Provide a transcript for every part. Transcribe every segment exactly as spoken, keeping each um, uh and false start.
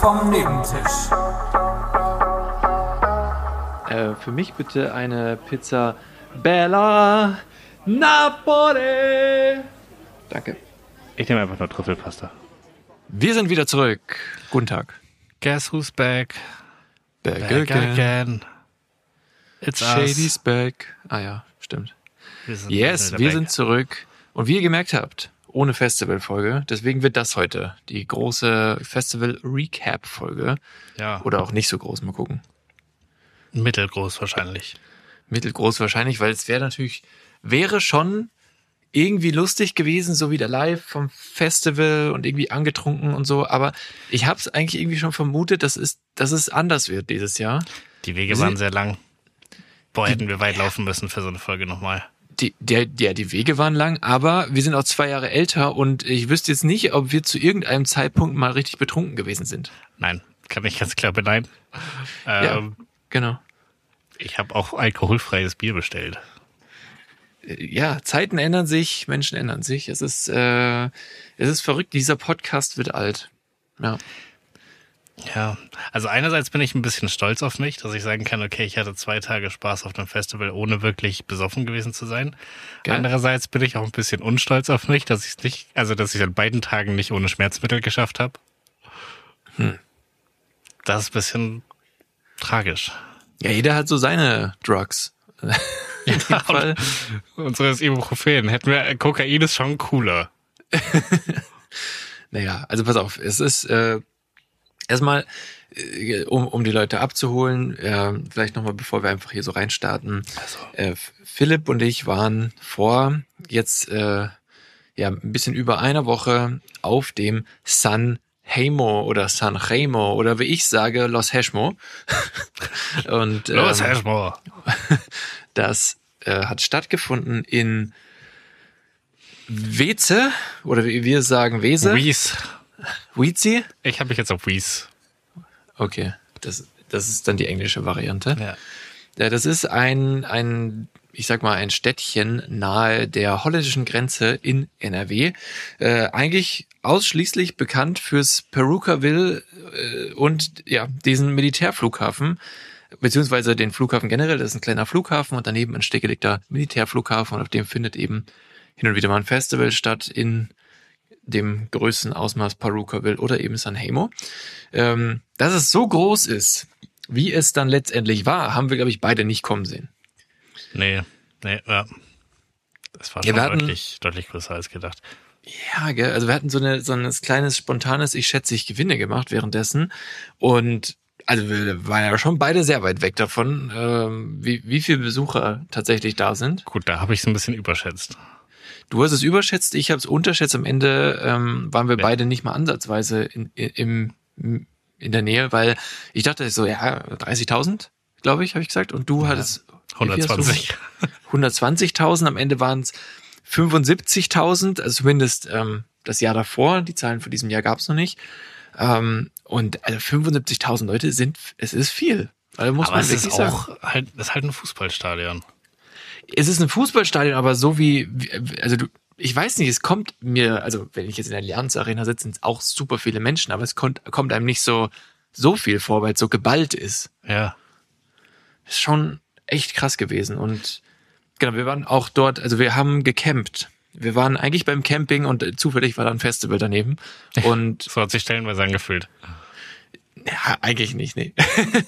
vom Nebentisch. Äh, für mich bitte eine Pizza Bella Napoli. Danke. Ich nehme einfach nur Trüffelpasta. Wir sind wieder zurück. Guten Tag. Guess who's back? Back, Back again. again. It's Shady's us. back. Ah ja, stimmt. Wir sind Yes, wieder wir back. sind zurück. Und wie ihr gemerkt habt, ohne Festivalfolge. Deswegen wird das heute die große Festival-Recap-Folge. Ja, Oder auch nicht so groß, mal gucken. mittelgroß wahrscheinlich. Mittelgroß wahrscheinlich, weil es wäre natürlich, wäre schon irgendwie lustig gewesen, so wieder live vom Festival und irgendwie angetrunken und so. Aber ich habe es eigentlich irgendwie schon vermutet, dass es, dass es anders wird dieses Jahr. Die Wege Sie- waren sehr lang. Boah, hätten wir weit laufen müssen für so eine Folge nochmal. Die, der, der, die Wege waren lang, aber wir sind auch zwei Jahre älter und ich wüsste jetzt nicht, ob wir zu irgendeinem Zeitpunkt mal richtig betrunken gewesen sind. Nein, kann ich ganz klar beneiden. Ja, Ähm, genau. Ich habe auch alkoholfreies Bier bestellt. Ja, Zeiten ändern sich, Menschen ändern sich. Es ist, äh, es ist verrückt. Dieser Podcast wird alt. Ja. Ja, also einerseits bin ich ein bisschen stolz auf mich, dass ich sagen kann, okay, ich hatte zwei Tage Spaß auf dem Festival, ohne wirklich besoffen gewesen zu sein. Geil. Andererseits bin ich auch ein bisschen unstolz auf mich, dass ich es nicht, also dass ich an beiden Tagen nicht ohne Schmerzmittel geschafft habe. Hm. Das ist ein bisschen tragisch. Ja, jeder hat so seine Drugs. In dem Fall. Unseres Ibuprofen. Hätten wir, Kokain ist schon cooler. Naja, also pass auf, es ist äh, erstmal, äh, um, um die Leute abzuholen, äh, vielleicht nochmal, bevor wir einfach hier so reinstarten. Also. Äh, Philipp und ich waren vor jetzt äh, ja ein bisschen über einer Woche auf dem San Hemo oder San Remo oder wie ich sage, Los Heshmo. Und ähm, Los, Hashmore. das äh, hat stattgefunden in Weze oder wie wir sagen Wese. Wies. Wiezi? Ich habe mich jetzt auf Wies. Okay, das, das ist dann die englische Variante. Ja. Ja, das ist ein, ein, ich sag mal, ein Städtchen nahe der holländischen Grenze in N R W. Äh, eigentlich ausschließlich bekannt fürs Perucaville äh, und ja, diesen Militärflughafen, beziehungsweise den Flughafen generell. Das ist ein kleiner Flughafen und daneben ein stillgelegter Militärflughafen und auf dem findet eben hin und wieder mal ein Festival statt in dem größten Ausmaß Perucaville oder eben San Hemo. Ähm, dass es so groß ist, wie es dann letztendlich war, haben wir, glaube ich, beide nicht kommen sehen. Nee, nee, ja. Das war Ja, schon wir hatten- deutlich, deutlich größer als gedacht. Ja, gell? Also wir hatten so eine so ein kleines spontanes Ich schätze, ich gewinne gemacht währenddessen und also wir waren ja schon beide sehr weit weg davon, ähm, wie wie viele Besucher tatsächlich da sind. Gut, da habe ich es ein bisschen überschätzt. Du hast es überschätzt, ich habe es unterschätzt. Am Ende ähm, waren wir Ja. beide nicht mal ansatzweise in, in, im, in der Nähe, weil ich dachte so, ja, dreißigtausend, glaube ich, habe ich gesagt. Und du Ja. hattest wie viel hast du? hundertzwanzig. hundertzwanzigtausend, am Ende waren es fünfundsiebzigtausend, also zumindest ähm, das Jahr davor, die Zahlen von diesem Jahr gab es noch nicht. Ähm, und also fünfundsiebzigtausend Leute sind, es ist viel. Also muss Aber man es wirklich ist sagen. auch halt, das ist halt ein Fußballstadion. Es ist ein Fußballstadion, aber so wie, wie- also du, ich weiß nicht, es kommt mir, also wenn ich jetzt in der Allianz Arena sitze, sind es auch super viele Menschen, aber es kommt, kommt einem nicht so, so viel vor, weil es so geballt ist. Ja. Ist schon echt krass gewesen und genau, wir waren auch dort, also wir haben gecampt. Wir waren eigentlich beim Camping und äh, zufällig war da ein Festival daneben und So hat sich stellenweise angefühlt. ja, eigentlich nicht, nee.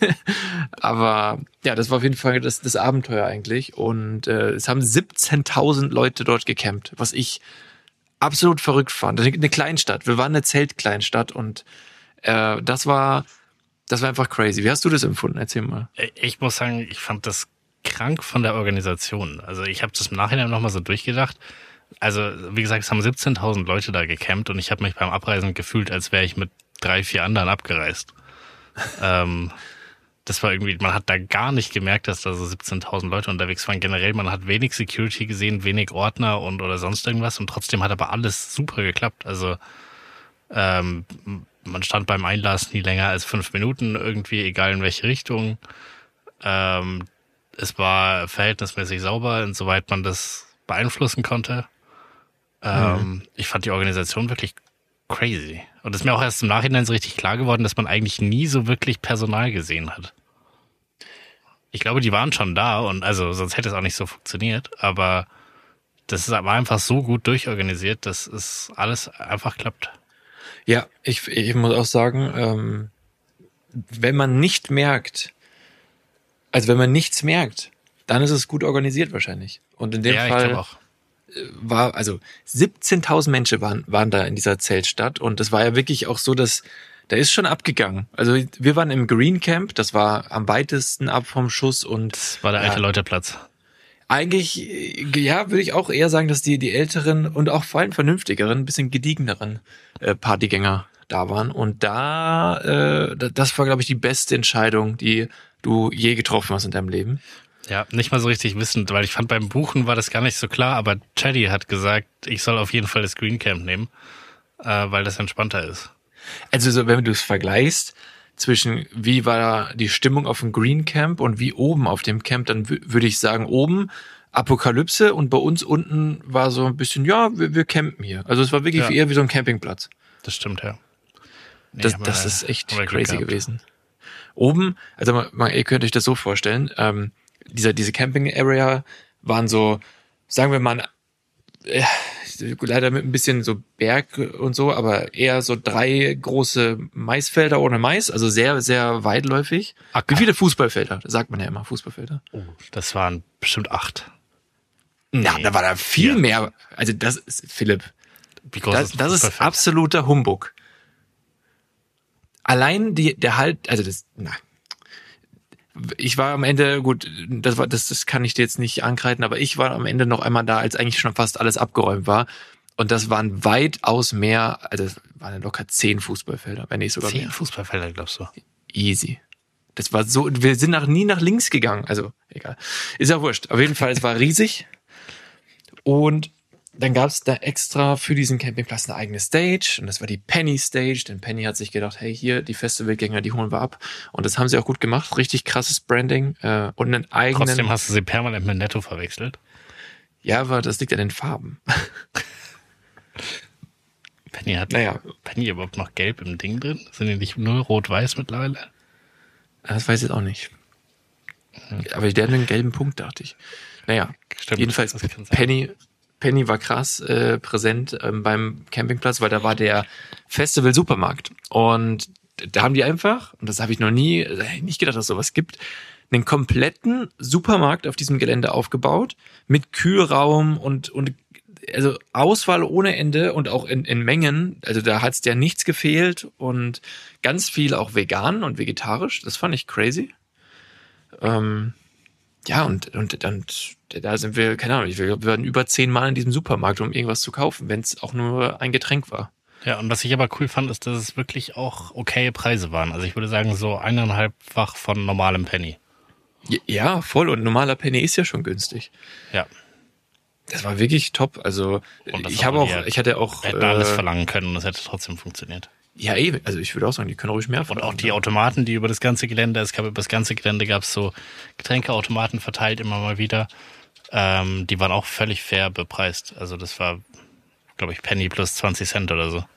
Aber ja, das war auf jeden Fall das, das Abenteuer eigentlich. Und äh, es haben siebzehntausend Leute dort gecampt, was ich absolut verrückt fand. Eine Kleinstadt. Wir waren eine Zeltkleinstadt und äh, das war das war einfach crazy. Wie hast du das empfunden? Erzähl mal. Ich muss sagen, ich fand das krank von der Organisation. Also ich habe das im Nachhinein nochmal so durchgedacht. Also wie gesagt, es haben siebzehntausend Leute da gecampt und ich habe mich beim Abreisen gefühlt, als wäre ich mit drei, vier anderen abgereist. ähm, das war irgendwie, man hat da gar nicht gemerkt, dass da so siebzehntausend Leute unterwegs waren. Generell, man hat wenig Security gesehen, wenig Ordner und oder sonst irgendwas und trotzdem hat aber alles super geklappt. Also ähm, man stand beim Einlass nie länger als fünf Minuten irgendwie, egal in welche Richtung. Ähm, es war verhältnismäßig sauber, insoweit man das beeinflussen konnte. Ähm, mhm. Ich fand die Organisation wirklich crazy. Und es ist mir auch erst im Nachhinein so richtig klar geworden, dass man eigentlich nie so wirklich Personal gesehen hat. Ich glaube, die waren schon da und also sonst hätte es auch nicht so funktioniert, aber das war einfach so gut durchorganisiert, dass es alles einfach klappt. Ja, ich, ich muss auch sagen, ähm, wenn man nicht merkt, also wenn man nichts merkt, dann ist es gut organisiert wahrscheinlich. Und in dem ja, Fall ich glaube auch. war, also siebzehntausend Menschen waren, waren da in dieser Zeltstadt und es war ja wirklich auch so, dass da ist schon abgegangen. Also wir waren im Green Camp, das war am weitesten ab vom Schuss und das war der alte ja, Leuteplatz. Eigentlich, ja, würde ich auch eher sagen, dass die die älteren und auch vor allem vernünftigeren, ein bisschen gediegeneren äh, Partygänger da waren. Und da, äh, das war, glaube ich, die beste Entscheidung, die du je getroffen hast in deinem Leben. Ja, nicht mal so richtig wissend, weil ich fand, beim Buchen war das gar nicht so klar, aber Chaddy hat gesagt, ich soll auf jeden Fall das Green Camp nehmen, äh, weil das entspannter ist. Also so, wenn du es vergleichst zwischen wie war die Stimmung auf dem Green Camp und wie oben auf dem Camp, dann w- würde ich sagen, oben Apokalypse und bei uns unten war so ein bisschen, ja, wir, wir campen hier. Also es war wirklich Ja. eher wie so ein Campingplatz. Das stimmt, ja. Nee, Das, haben das wir- ist echt haben wir Glück crazy gehabt. gewesen. Oben, also man, man, ihr könnt euch das so vorstellen, ähm, dieser, diese Camping-Area waren so, sagen wir mal, äh, leider mit ein bisschen so Berg und so, aber eher so drei große Maisfelder ohne Mais, also sehr, sehr weitläufig. Acker. Wie viele Fußballfelder? Das sagt man ja immer, Fußballfelder. Oh, das waren bestimmt acht. Na, Nee. da war da viel Vier. mehr. Also das ist, Philipp, Wie groß das, ist ein das ist Fußballfeld? absoluter Humbug. Allein die, der Halt, also das, na, ich war am Ende, gut, das war, das, das kann ich dir jetzt nicht ankreiden, aber ich war am Ende noch einmal da, als eigentlich schon fast alles abgeräumt war. Und das waren weitaus mehr, also es waren locker zehn Fußballfelder, wenn nicht sogar Zehn mehr. Fußballfelder, glaubst du? Easy. Das war so, wir sind nach, nie nach links gegangen, also egal. Ist ja wurscht. Auf jeden Fall, es war riesig. Und dann gab es da extra für diesen Campingplatz eine eigene Stage und das war die Penny Stage, denn Penny hat sich gedacht, hey, hier, die Festivalgänger, die holen wir ab. Und das haben sie auch gut gemacht, richtig krasses Branding äh, und einen eigenen... Trotzdem hast du sie permanent mit Netto verwechselt. Ja, aber das liegt an den Farben. Penny hat Naja, Penny überhaupt noch gelb im Ding drin? Sind die nicht nur rot-weiß mittlerweile? das weiß ich jetzt auch nicht. Aber der hat einen gelben Punkt, dachte ich. Naja, Stimmt, jedenfalls das kann sein. Penny... Penny war krass äh, präsent ähm, beim Campingplatz, weil da war der Festival-Supermarkt. Und da haben die einfach, und das habe ich noch nie, äh, nicht gedacht, dass es sowas gibt, einen kompletten Supermarkt auf diesem Gelände aufgebaut, mit Kühlraum und, und also Auswahl ohne Ende und auch in, in Mengen. Also da hat's ja nichts gefehlt und ganz viel auch vegan und vegetarisch. Das fand ich crazy. Ähm, Ja, und, und dann, da sind wir, keine Ahnung, wir waren über zehn Mal in diesem Supermarkt, um irgendwas zu kaufen, wenn es auch nur ein Getränk war. Ja, und was ich aber cool fand, ist, dass es wirklich auch okaye Preise waren. Also ich würde sagen, so eineinhalbfach von normalem Penny. Ja, voll. Und normaler Penny ist ja schon günstig. Ja. Das war wirklich top. Also Und das ich habe auch, wir ich hatte auch, hätten alles äh, verlangen können und es hätte trotzdem funktioniert. ja eben, also ich würde auch sagen, die können ruhig mehr Und verlangen. auch die Automaten, die über das ganze Gelände, es gab über das ganze Gelände gab es so Getränkeautomaten verteilt immer mal wieder. Ähm, die waren auch völlig fair bepreist. Also das war, glaube ich, Penny plus zwanzig Cent oder so.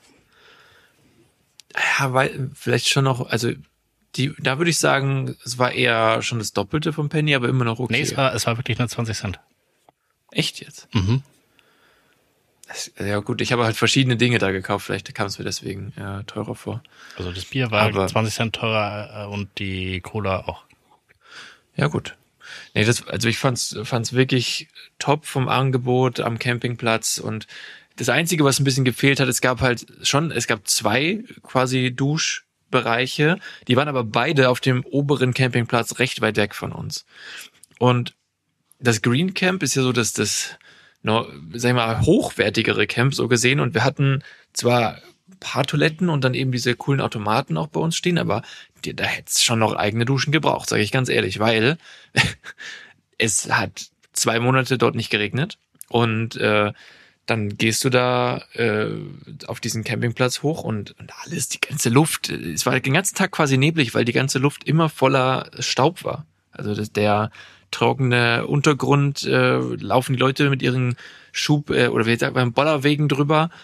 Ja, weil vielleicht schon noch, also die, da würde ich sagen, es war eher schon das Doppelte vom Penny, aber immer noch okay. Nee, es war, es war wirklich nur zwanzig Cent. Echt jetzt? Mhm. Das, ja gut, ich habe halt verschiedene Dinge da gekauft, vielleicht kam es mir deswegen äh, teurer vor. Also das Bier war Aber- zwanzig Cent teurer äh, und die Cola auch. Ja gut. Nee, das, also ich fand's, fand's wirklich top vom Angebot am Campingplatz und das Einzige, was ein bisschen gefehlt hat, es gab halt schon, es gab zwei quasi Duschbereiche, die waren aber beide auf dem oberen Campingplatz recht weit weg von uns. Und das Green Camp ist ja so, dass das, no, sag ich mal, hochwertigere Camp so gesehen und wir hatten zwar ein paar Toiletten und dann eben diese coolen Automaten auch bei uns stehen, aber die, da hätte es schon noch eigene Duschen gebraucht, sage ich ganz ehrlich, weil es hat zwei Monate dort nicht geregnet und äh, dann gehst du da äh, auf diesen Campingplatz hoch und, und alles, die ganze Luft, es war den ganzen Tag quasi neblig, weil die ganze Luft immer voller Staub war. Also das, der trockene Untergrund, äh, laufen die Leute mit ihren Schub- äh, oder wie sagt man, Bollerwegen drüber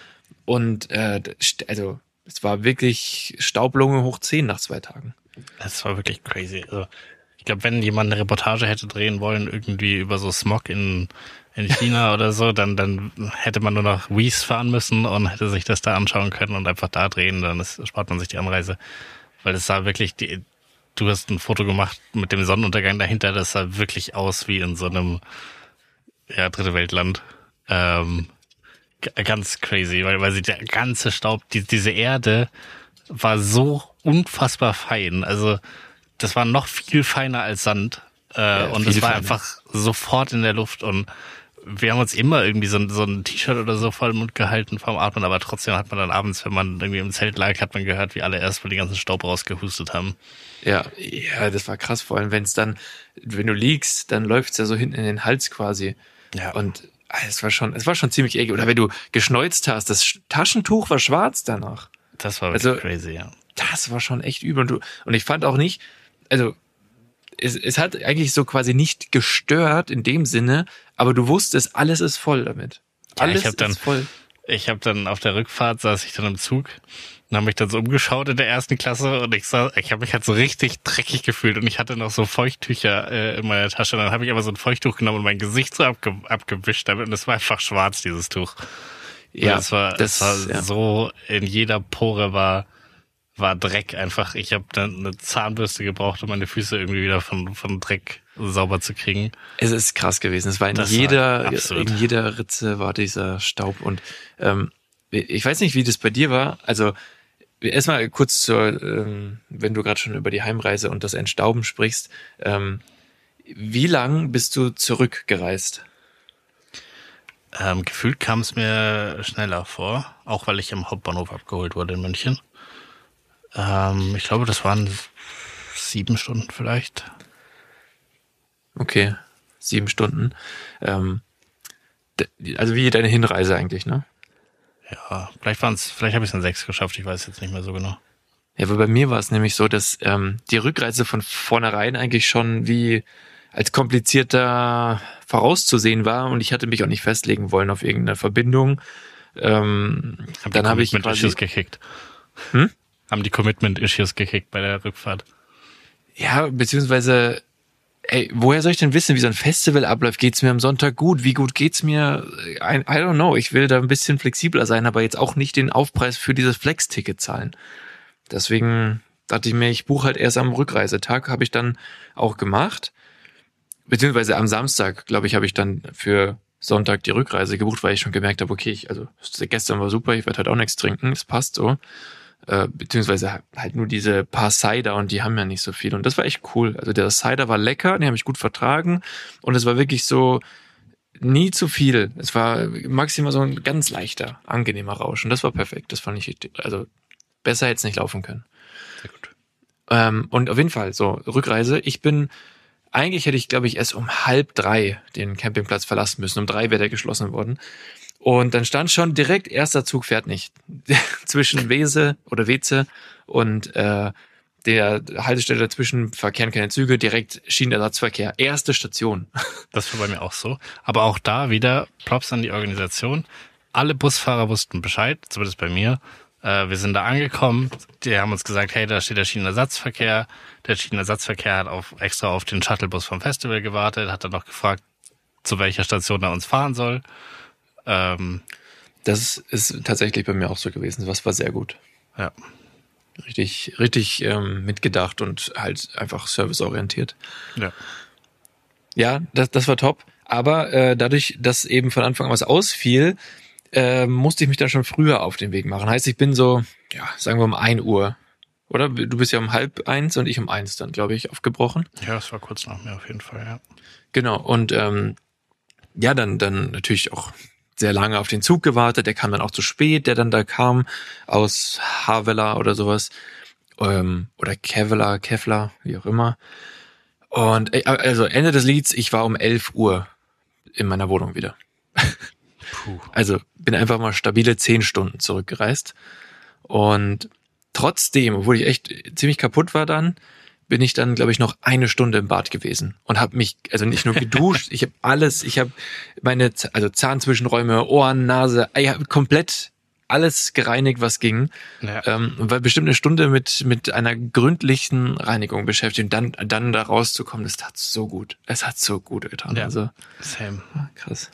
Und äh, also es war wirklich Staublunge hoch zehn nach zwei Tagen. Das war wirklich crazy. Also ich glaube, wenn jemand eine Reportage hätte drehen wollen, irgendwie über so Smog in in China oder so, dann dann hätte man nur nach Wies fahren müssen und hätte sich das da anschauen können und einfach da drehen. Dann ist, spart man sich die Anreise. Weil es sah wirklich, die, du hast ein Foto gemacht mit dem Sonnenuntergang dahinter, das sah wirklich aus wie in so einem ja, dritte Weltland. Ähm, g- ganz crazy, weil, weil sie der ganze Staub, die, diese Erde war so unfassbar fein. Also das war noch viel feiner als Sand. Äh, Ja, und viel es war feiner. einfach sofort in der Luft und wir haben uns immer irgendwie so ein, so ein T-Shirt oder so voll im Mund gehalten vom Atmen, aber trotzdem hat man dann abends, wenn man irgendwie im Zelt lag, hat man gehört, wie alle erstmal den ganzen Staub rausgehustet haben. Ja, ja, das war krass, vor allem wenn es dann, wenn du liegst, dann läuft's ja so hinten in den Hals quasi. Ja. Und ah, es war schon, es war schon ziemlich eklig. Oder wenn du geschneuzt hast, das Sch- Taschentuch war schwarz danach. Das war wirklich Also- crazy, ja. Das war schon echt übel. Und, du, und ich fand auch nicht, also es, es hat eigentlich so quasi nicht gestört in dem Sinne, aber du wusstest, alles ist voll damit. Ja, Alles ich hab dann- ist voll. Ich habe dann auf der Rückfahrt saß ich dann im Zug und habe mich dann so umgeschaut in der ersten Klasse und ich sah, ich habe mich halt so richtig dreckig gefühlt und ich hatte noch so Feuchttücher äh, in meiner Tasche. Dann habe ich aber so ein Feuchttuch genommen und mein Gesicht so abge abgewischt damit und es war einfach schwarz, dieses Tuch. Ja, das war, das- das war ja. so, in jeder Pore war war Dreck einfach. Ich habe dann eine Zahnbürste gebraucht, um meine Füße irgendwie wieder von von Dreck sauber zu kriegen. Es ist krass gewesen. Es war in Das war jeder, absurd. in jeder Ritze war dieser Staub. Und ähm, ich weiß nicht, wie das bei dir war. Also erstmal kurz zur, ähm, wenn du gerade schon über die Heimreise und das Entstauben sprichst. Ähm, wie lang bist du zurückgereist? Ähm, gefühlt kam es mir schneller vor, auch weil ich am Hauptbahnhof abgeholt wurde in München. Ähm, ich glaube, das waren sieben Stunden vielleicht. Okay, sieben Stunden. Ähm, d- also wie deine Hinreise eigentlich, ne? Ja, vielleicht waren es, vielleicht habe ich es in sechs geschafft, ich weiß jetzt nicht mehr so genau. Ja, weil bei mir war es nämlich so, dass ähm, die Rückreise von vornherein eigentlich schon wie als komplizierter vorauszusehen war und ich hatte mich auch nicht festlegen wollen auf irgendeine Verbindung. Ähm, Haben dann die habe ich Commitment quasi, Issues gekickt. Hm? Haben die Commitment Issues gekickt bei der Rückfahrt. ja, beziehungsweise, ey, woher soll ich denn wissen, wie so ein Festival abläuft? Geht's mir am Sonntag gut? Wie gut geht's mir? I, I don't know. Ich will da ein bisschen flexibler sein, aber jetzt auch nicht den Aufpreis für dieses Flex-Ticket zahlen. Deswegen dachte ich mir, ich buche halt erst am Rückreisetag, habe ich dann auch gemacht. Beziehungsweise am Samstag, glaube ich, habe ich dann für Sonntag die Rückreise gebucht, weil ich schon gemerkt habe, okay, ich, also gestern war super, ich werde halt auch nichts trinken, es passt so. Äh, beziehungsweise halt nur diese paar Cider und die haben ja nicht so viel. Und das war echt cool. Also der Cider war lecker, den habe ich gut vertragen und es war wirklich so nie zu viel. Es war maximal so ein ganz leichter, angenehmer Rausch und das war perfekt. Das fand ich, also besser hätte es nicht laufen können. Sehr gut. Ähm, und auf jeden Fall, so, Rückreise. Ich bin, eigentlich hätte ich, glaube ich, erst um halb drei den Campingplatz verlassen müssen. Um drei wäre der geschlossen worden. Und dann stand schon direkt, erster Zug fährt nicht. Zwischen Wese oder Weze und äh, der Haltestelle dazwischen verkehren keine Züge, direkt Schienenersatzverkehr. Erste Station. Das war bei mir auch so. Aber auch da wieder Props an die Organisation. Alle Busfahrer wussten Bescheid, zumindest bei mir. Äh, wir sind da angekommen. Die haben uns gesagt, hey, da steht der Schienenersatzverkehr. Der Schienenersatzverkehr hat auf, extra auf den Shuttlebus vom Festival gewartet, hat dann noch gefragt, zu welcher Station er uns fahren soll. Ähm, Das ist tatsächlich bei mir auch so gewesen. Was war sehr gut. ja. Richtig, richtig ähm, mitgedacht und halt einfach serviceorientiert. Ja. Ja, das, das war top. Aber äh, dadurch, dass eben von Anfang an was ausfiel, äh, musste ich mich dann schon früher auf den Weg machen. Heißt, ich bin so, ja, sagen wir um ein Uhr. Oder? Du bist ja um halb eins und ich um eins dann, glaube ich, aufgebrochen. Ja, das war kurz nach mir auf jeden Fall, ja. Genau. Und ähm, ja, dann, dann natürlich auch sehr lange auf den Zug gewartet. Der kam dann auch zu spät, der dann da kam aus Havela oder sowas. Ähm, oder Kevlar, Kevlar, wie auch immer. Und äh, also Ende des Lieds, ich war um elf Uhr in meiner Wohnung wieder. Puh. Also bin einfach mal stabile zehn Stunden zurückgereist. Und trotzdem, obwohl ich echt ziemlich kaputt war dann, bin ich dann, glaube ich, noch eine Stunde im Bad gewesen und habe mich, also nicht nur geduscht, ich habe alles, ich habe meine, Z- also Zahnzwischenräume, Ohren, Nase, Eier, komplett alles gereinigt, was ging. Ja. Ähm, und war bestimmt eine Stunde mit mit einer gründlichen Reinigung beschäftigt. Und dann dann da rauszukommen, das tat so gut. Es hat so gut getan. Ja. Also Same. krass.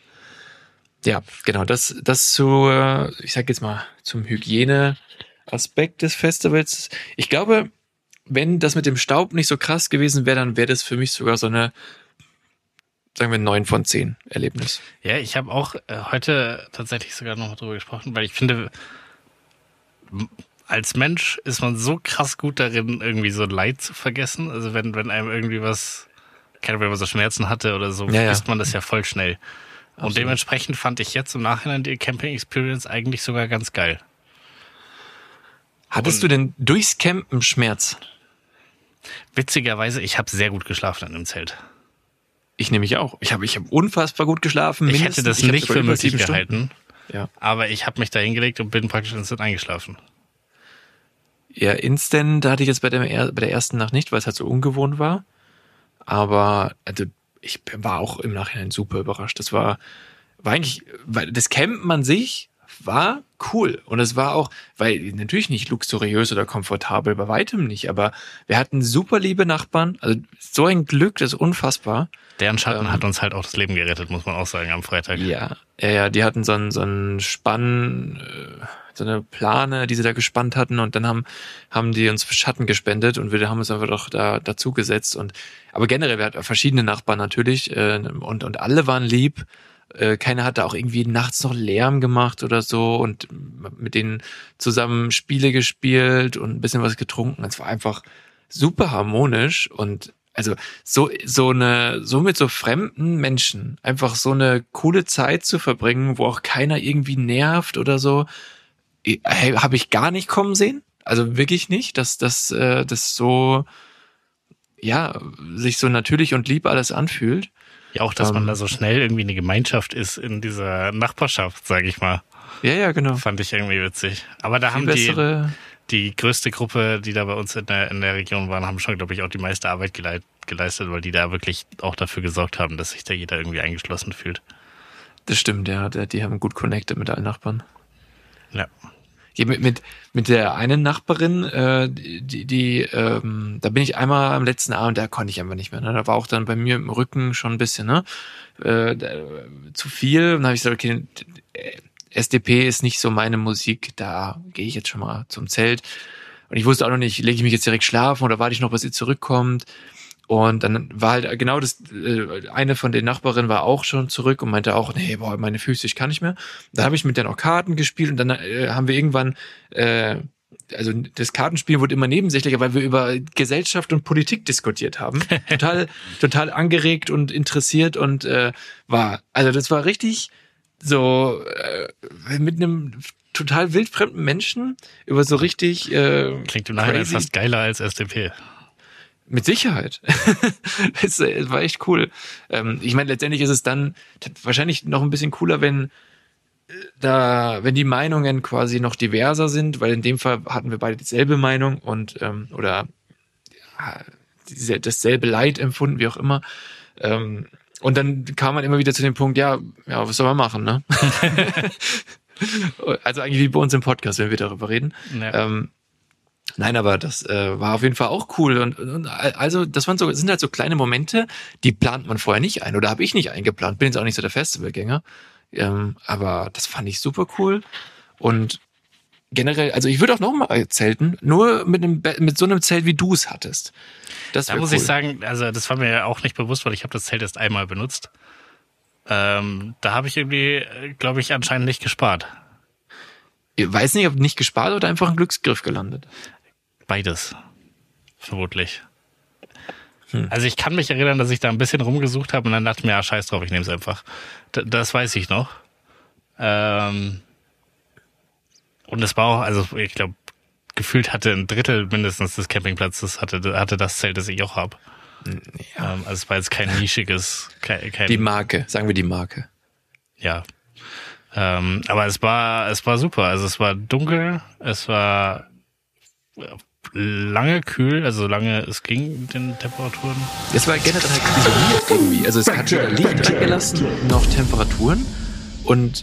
Ja, genau. Das das zu, äh, ich sag jetzt mal zum Hygieneaspekt des Festivals. Ich glaube, wenn das mit dem Staub nicht so krass gewesen wäre, dann wäre das für mich sogar so eine, sagen wir, neun von zehn Erlebnis. Ja, ich habe auch äh, heute tatsächlich sogar noch mal drüber gesprochen, weil ich finde, m- als Mensch ist man so krass gut darin, irgendwie so Leid zu vergessen. Also wenn, wenn einem irgendwie was, keine Ahnung, wenn man so Schmerzen hatte oder so, Ja, ja. vergisst man das ja voll schnell. Und Absolut. dementsprechend fand ich jetzt im Nachhinein die Camping Experience eigentlich sogar ganz geil. Hattest Und- du denn durchs Campen Schmerz? Witzigerweise, ich habe sehr gut geschlafen in dem Zelt. Ich nämlich auch. Ich habe ich hab unfassbar gut geschlafen. Ich mindestens. hätte das Ich hab nicht sogar für über möglich sieben Stunden. gehalten, Ja. aber ich habe mich da hingelegt und bin praktisch instant eingeschlafen. Ja, Instant, da hatte ich jetzt bei der, er- bei der ersten Nacht nicht, weil es halt so ungewohnt war. Aber also ich war auch im Nachhinein super überrascht. Das war, war eigentlich, weil das Campen an sich war cool. Und es war auch, weil natürlich nicht luxuriös oder komfortabel, bei weitem nicht, aber wir hatten super liebe Nachbarn. Also so ein Glück, das ist unfassbar. Deren Schatten Ähm, hat uns halt auch das Leben gerettet, muss man auch sagen, am Freitag. Ja, ja, ja, die hatten so einen, so einen Spann, äh, so eine Plane, die sie da gespannt hatten und dann haben, haben die uns Schatten gespendet und wir haben uns einfach doch da dazu gesetzt und, aber generell, wir hatten verschiedene Nachbarn natürlich, äh, und, und alle waren lieb. Äh, keiner hatte auch irgendwie nachts noch Lärm gemacht oder so und mit denen zusammen Spiele gespielt und ein bisschen was getrunken. Es war einfach super harmonisch und also so so eine so mit so fremden Menschen einfach so eine coole Zeit zu verbringen, wo auch keiner irgendwie nervt oder so, hey, habe ich gar nicht kommen sehen. Also wirklich nicht, dass das äh, das so ja sich so natürlich und lieb alles anfühlt. Ja, auch, dass man Ähm, da so schnell irgendwie eine Gemeinschaft ist in dieser Nachbarschaft, sage ich mal. Ja, ja, genau. Fand ich irgendwie witzig. Aber da Viel haben die, bessere. die größte Gruppe, die da bei uns in der, in der Region waren, haben schon, glaube ich, auch die meiste Arbeit geleit, geleistet, weil die da wirklich auch dafür gesorgt haben, dass sich da jeder irgendwie eingeschlossen fühlt. Das stimmt, ja. Die die haben gut connected mit allen Nachbarn. Ja. Ja, mit, mit, mit der einen Nachbarin, äh, die, die ähm, da bin ich einmal am letzten Abend, da konnte ich einfach nicht mehr. Ne? Da war auch dann bei mir im Rücken schon ein bisschen, ne? Äh, da, zu viel. Und dann habe ich gesagt, okay, S D P ist nicht so meine Musik, da gehe ich jetzt schon mal zum Zelt. Und ich wusste auch noch nicht, lege ich mich jetzt direkt schlafen oder warte ich noch, bis sie zurückkommt. Und dann war halt genau das, äh, eine von den Nachbarinnen war auch schon zurück und meinte auch, nee, boah, meine Füße, ich kann nicht mehr. Dann habe ich mit der noch Karten gespielt und dann äh, haben wir irgendwann, äh, also das Kartenspiel wurde immer nebensächlicher, weil wir über Gesellschaft und Politik diskutiert haben. Total, total angeregt und interessiert und äh, war, also das war richtig so äh, mit einem total wildfremden Menschen über so richtig äh, Klingt im Nachhinein crazy- fast geiler als S D P. Mit Sicherheit. es, es war echt cool. Ähm, ich meine, letztendlich ist es dann t- wahrscheinlich noch ein bisschen cooler, wenn äh, da, wenn die Meinungen quasi noch diverser sind, weil in dem Fall hatten wir beide dieselbe Meinung und ähm, oder ja, diese, dasselbe Leid empfunden, wie auch immer. Ähm, und dann kam man immer wieder zu dem Punkt, ja, ja, was soll man machen, ne? Also eigentlich wie bei uns im Podcast, wenn wir darüber reden. Ja. Ähm, Nein, aber das äh, war auf jeden Fall auch cool und, und also das waren so sind halt so kleine Momente, die plant man vorher nicht ein oder habe ich nicht eingeplant. Bin jetzt auch nicht so der Festivalgänger, ähm, aber das fand ich super cool und generell, also ich würde auch noch mal zelten, nur mit einem Be- mit so einem Zelt wie du es hattest. Das Da wär muss cool. ich sagen, also das war mir ja auch nicht bewusst, weil ich habe das Zelt erst einmal benutzt. Ähm, da habe ich irgendwie, glaube ich, anscheinend nicht gespart. Ich weiß nicht, ob nicht gespart oder einfach ein Glücksgriff gelandet. Beides. Vermutlich. Hm. Also ich kann mich erinnern, dass ich da ein bisschen rumgesucht habe und dann dachte ich mir, ja, scheiß drauf, ich nehme es einfach. D- das weiß ich noch. Ähm und es war auch, also ich glaube, gefühlt hatte ein Drittel mindestens des Campingplatzes hatte, hatte das Zelt, das ich auch habe. Ja. Ähm, also es war jetzt kein nischiges, kein, kein Die Marke, sagen wir die Marke. ja. Ähm, aber es war, es war super. Also es war dunkel, es war lange kühl, also lange es ging mit den Temperaturen. Es war generell halt isoliert irgendwie. Also es hat weder Licht weggelassen noch Temperaturen. Und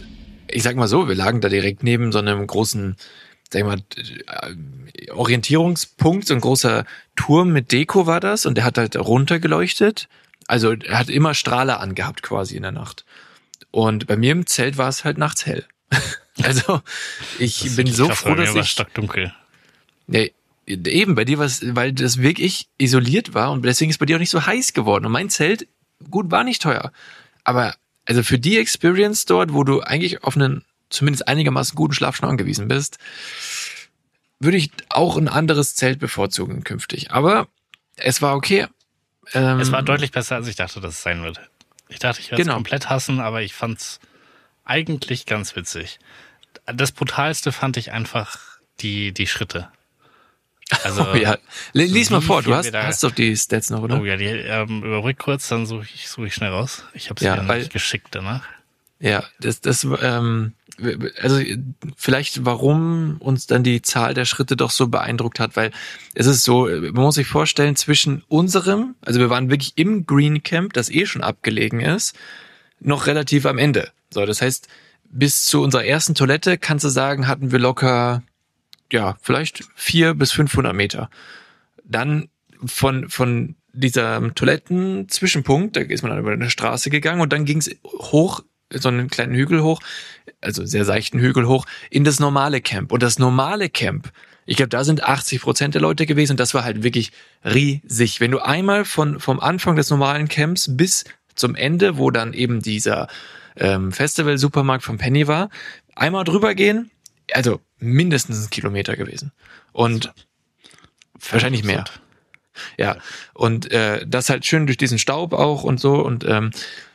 ich sag mal so, wir lagen da direkt neben so einem großen, sag ich mal, Orientierungspunkt, so ein großer Turm mit Deko war das und der hat halt runtergeleuchtet. Also er hat immer Strahler angehabt quasi in der Nacht. Und bei mir im Zelt war es halt nachts hell. Also ich bin so krass, froh, dass war ich... stockdunkel. Nee, eben, bei dir war es, weil das wirklich isoliert war und deswegen ist bei dir auch nicht so heiß geworden. Und mein Zelt, gut, war nicht teuer. Aber also für die Experience dort, wo du eigentlich auf einen zumindest einigermaßen guten Schlaf schon angewiesen bist, würde ich auch ein anderes Zelt bevorzugen künftig. Aber es war okay. Ähm, es war deutlich besser, als ich dachte, dass es sein würde. Ich dachte, ich werde es genau. komplett hassen, aber ich fand's eigentlich ganz witzig. Das Brutalste fand ich einfach die, die Schritte. Also, oh ja. Lies mal vor, du hast, da, hast doch die Stats noch, oder? Oh ja, die ähm, überbrück kurz, dann suche ich, such ich schnell raus. Ich habe es ja, ja weil, nicht geschickt danach. Ja, das, das, ähm, also vielleicht, warum uns dann die Zahl der Schritte doch so beeindruckt hat, weil es ist so, man muss sich vorstellen, zwischen unserem, also wir waren wirklich im Green Camp, das eh schon abgelegen ist, noch relativ am Ende. So, das heißt, bis zu unserer ersten Toilette, kannst du sagen, hatten wir locker, ja, vielleicht vier bis fünfhundert Meter. Dann von, von dieser Toiletten-Zwischenpunkt, da ist man dann über eine Straße gegangen und dann ging es hoch, so einen kleinen Hügel hoch, also sehr seichten Hügel hoch, in das normale Camp. Und das normale Camp, ich glaube, da sind achtzig Prozent der Leute gewesen und das war halt wirklich riesig. Wenn du einmal von vom Anfang des normalen Camps bis zum Ende, wo dann eben dieser ähm, Festival-Supermarkt von Penny war, einmal drüber gehen, also mindestens ein Kilometer gewesen. Und wahrscheinlich mehr. Ja, und äh, das halt schön durch diesen Staub auch und so. Und ähm,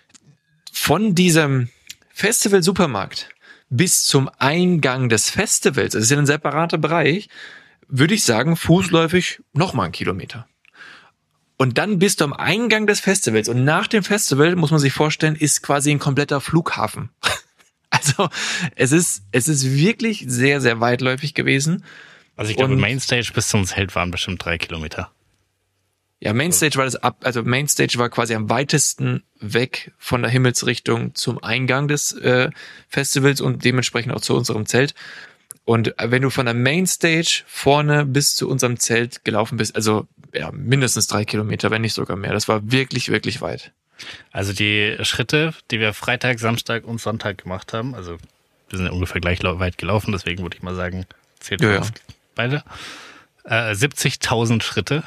von diesem Festival-Supermarkt bis zum Eingang des Festivals, das ist ja ein separater Bereich, würde ich sagen, fußläufig nochmal einen Kilometer. Und dann bist du am Eingang des Festivals. Und nach dem Festival, muss man sich vorstellen, ist quasi ein kompletter Flughafen. Also es ist es ist wirklich sehr, sehr weitläufig gewesen. Also ich glaube, Mainstage bis zum Zelt waren bestimmt drei Kilometer. Ja, Mainstage war das ab, also Mainstage war quasi am weitesten weg von der Himmelsrichtung zum Eingang des äh, Festivals und dementsprechend auch zu unserem Zelt. Und wenn du von der Mainstage vorne bis zu unserem Zelt gelaufen bist, also ja, mindestens drei Kilometer, wenn nicht sogar mehr. Das war wirklich, wirklich weit. Also die Schritte, die wir Freitag, Samstag und Sonntag gemacht haben, also wir sind ja ungefähr gleich weit gelaufen, deswegen würde ich mal sagen, zählt ja, ja. beide. Äh, siebzigtausend Schritte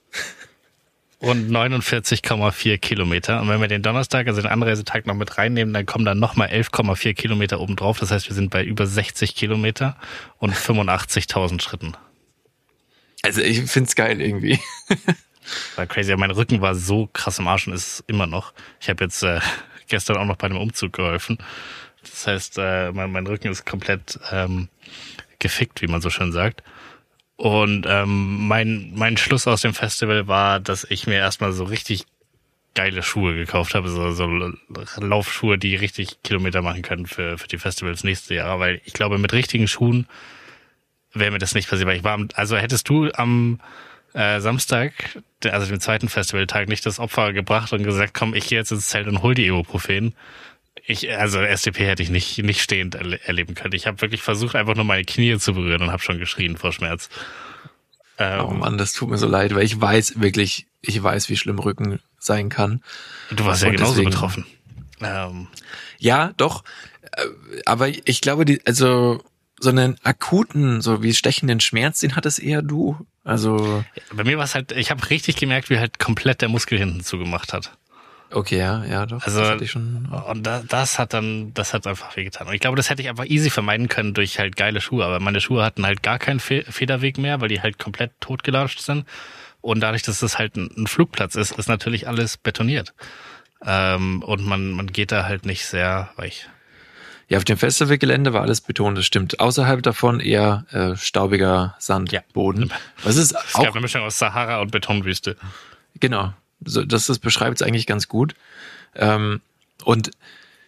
und neunundvierzig Komma vier Kilometer. Und wenn wir den Donnerstag, also den Anreisetag noch mit reinnehmen, dann kommen dann nochmal elf Komma vier Kilometer obendrauf. Das heißt, wir sind bei über sechzig Kilometer und fünfundachtzigtausend Schritten. Also ich find's geil irgendwie. War crazy. Mein Rücken war so krass im Arsch und ist immer noch. Ich habe jetzt äh, gestern auch noch bei einem Umzug geholfen. Das heißt, äh, mein, mein Rücken ist komplett ähm, gefickt, wie man so schön sagt. Und ähm, mein mein Schluss aus dem Festival war, dass ich mir erstmal so richtig geile Schuhe gekauft habe, so, so Laufschuhe, die richtig Kilometer machen können für für die Festivals nächstes Jahr, weil ich glaube, mit richtigen Schuhen wäre mir das nicht passiert. Weil ich war, am, also hättest du am äh, Samstag, also dem zweiten Festivaltag, nicht das Opfer gebracht und gesagt, komm, ich gehe jetzt ins Zelt und hol die Ibuprofen. Ich, also S D P hätte ich nicht nicht stehend erle- erleben können. Ich habe wirklich versucht, einfach nur meine Knie zu berühren und habe schon geschrien vor Schmerz. Ähm, oh Mann, das tut mir so leid, weil ich weiß wirklich, ich weiß, wie schlimm Rücken sein kann. Du warst ja und genauso deswegen, betroffen. Ähm, ja, doch. Aber ich glaube, die, also so einen akuten, so wie stechenden Schmerz, den hattest eher du. Also bei mir war es halt, ich habe richtig gemerkt, wie halt komplett der Muskel hinten zugemacht hat. okay, ja, ja, doch. Also das hatte ich schon. Und da, das hat dann, das hat einfach wehgetan. Und ich glaube, das hätte ich einfach easy vermeiden können durch halt geile Schuhe. Aber meine Schuhe hatten halt gar keinen Fe- Federweg mehr, weil die halt komplett totgelatscht sind. Und dadurch, dass das halt ein, ein Flugplatz ist, ist natürlich alles betoniert. Ähm, und man, man geht da halt nicht sehr weich. Ja, auf dem Festivalgelände war alles Beton, das stimmt. Außerhalb davon eher äh, staubiger Sandboden. Ja. Was ist Es auch gab eine Mischung aus Sahara und Betonwüste. genau. So, das, das beschreibt es eigentlich ganz gut. Ähm, und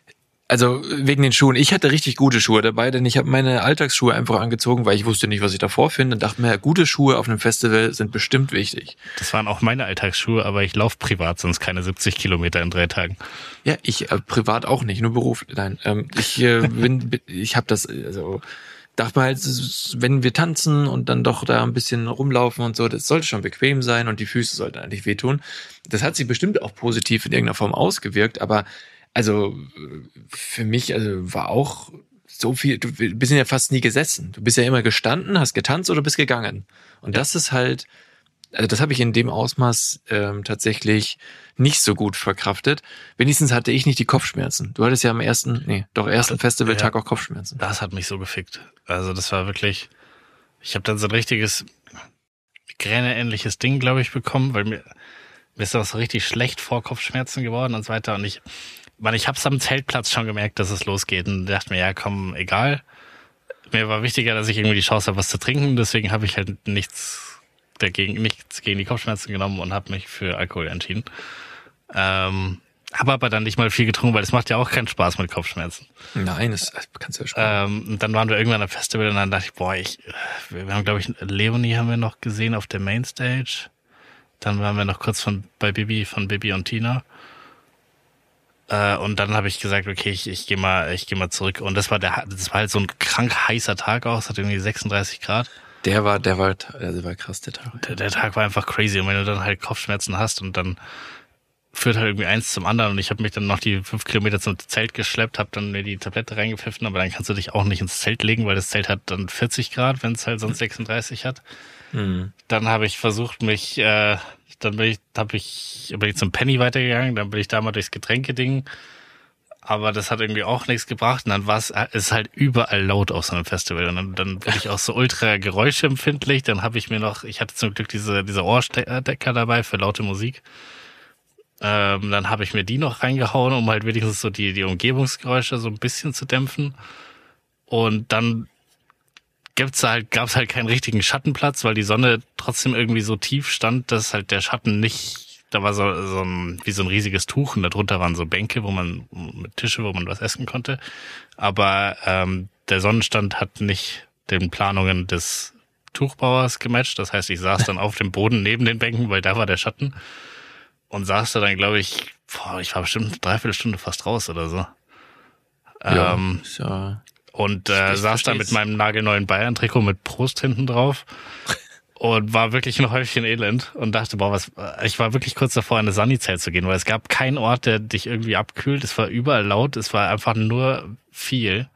Also wegen den Schuhen. Ich hatte richtig gute Schuhe dabei, denn ich habe meine Alltagsschuhe einfach angezogen, weil ich wusste nicht, was ich davor finde und dachte mir, gute Schuhe auf einem Festival sind bestimmt wichtig. Das waren auch meine Alltagsschuhe, aber ich laufe privat sonst keine siebzig Kilometer in drei Tagen. Ja, ich äh, privat auch nicht, nur beruflich. Nein, ähm, ich äh, bin, ich habe das, also dachte mir halt, wenn wir tanzen und dann doch da ein bisschen rumlaufen und so, das sollte schon bequem sein und die Füße sollten eigentlich wehtun. Das hat sich bestimmt auch positiv in irgendeiner Form ausgewirkt, aber also für mich also war auch so viel, du bist ja fast nie gesessen. Du bist ja immer gestanden, hast getanzt oder bist gegangen. Und ja. das ist halt, also das habe ich in dem Ausmaß ähm, tatsächlich nicht so gut verkraftet. Wenigstens hatte ich nicht die Kopfschmerzen. Du hattest ja am ersten, nee, doch ersten Festivaltag ja, auch Kopfschmerzen. Das hat mich so gefickt. Also das war wirklich, ich habe dann so ein richtiges Migräne-ähnliches Ding, glaube ich, bekommen, weil mir, mir ist das so richtig schlecht vor Kopfschmerzen geworden und so weiter. Und ich Man, ich hab's am Zeltplatz schon gemerkt, dass es losgeht und dachte mir, ja komm, egal. Mir war wichtiger, dass ich irgendwie die Chance habe, was zu trinken. Deswegen habe ich halt nichts dagegen, nichts gegen die Kopfschmerzen genommen und habe mich für Alkohol entschieden. Ähm, habe aber dann nicht mal viel getrunken, weil es macht ja auch keinen Spaß mit Kopfschmerzen. Nein, das kannst du ja schon. Ähm, und dann waren wir irgendwann am Festival und dann dachte ich, boah, ich, wir haben, glaube ich, Leonie haben wir noch gesehen auf der Mainstage. Dann waren wir noch kurz von bei Bibi, von Bibi und Tina. Und dann habe ich gesagt, okay, ich, ich gehe mal, ich gehe mal zurück. Und das war der, das war halt so ein krank heißer Tag auch. Es hat irgendwie sechsunddreißig Grad. Der war, der war, der war krass, der Tag. Der, der Tag war einfach crazy. Und wenn du dann halt Kopfschmerzen hast und dann führt halt irgendwie eins zum anderen. Und ich habe mich dann noch die fünf Kilometer zum Zelt geschleppt, habe dann mir die Tablette reingepfiffen. Aber dann kannst du dich auch nicht ins Zelt legen, weil das Zelt hat dann vierzig Grad, wenn es halt sonst sechsunddreißig hat. Mhm. Dann habe ich versucht, mich äh, Dann bin ich, hab ich, bin ich zum Penny weitergegangen, dann bin ich da mal durchs Getränkeding. Aber das hat irgendwie auch nichts gebracht. Und dann war es ist halt überall laut auf so einem Festival. Und dann, dann bin ich auch so ultra geräuschempfindlich. Dann habe ich mir noch, ich hatte zum Glück diese, diese Ohrstecker dabei für laute Musik. Ähm, dann habe ich mir die noch reingehauen, um halt wenigstens so die, die Umgebungsgeräusche so ein bisschen zu dämpfen. Und dann gibt's halt, gab's halt keinen richtigen Schattenplatz, weil die Sonne trotzdem irgendwie so tief stand, dass halt der Schatten nicht, da war so, so ein, wie so ein riesiges Tuch und darunter waren so Bänke, wo man, mit Tische, wo man was essen konnte. Aber ähm, der Sonnenstand hat nicht den Planungen des Tuchbauers gematcht. Das heißt, ich saß dann auf dem Boden neben den Bänken, weil da war der Schatten. Und saß da dann, glaube ich, boah, ich war bestimmt eine Dreiviertelstunde fast raus oder so. Ja, ähm, ja. Und äh, saß da mit meinem nagelneuen Bayern-Trikot mit Prost hinten drauf und war wirklich ein Häufchen Elend und dachte, boah, was, ich war wirklich kurz davor, in eine Sunny-Zelt zu gehen, weil es gab keinen Ort, der dich irgendwie abkühlt. Es war überall laut, es war einfach nur viel.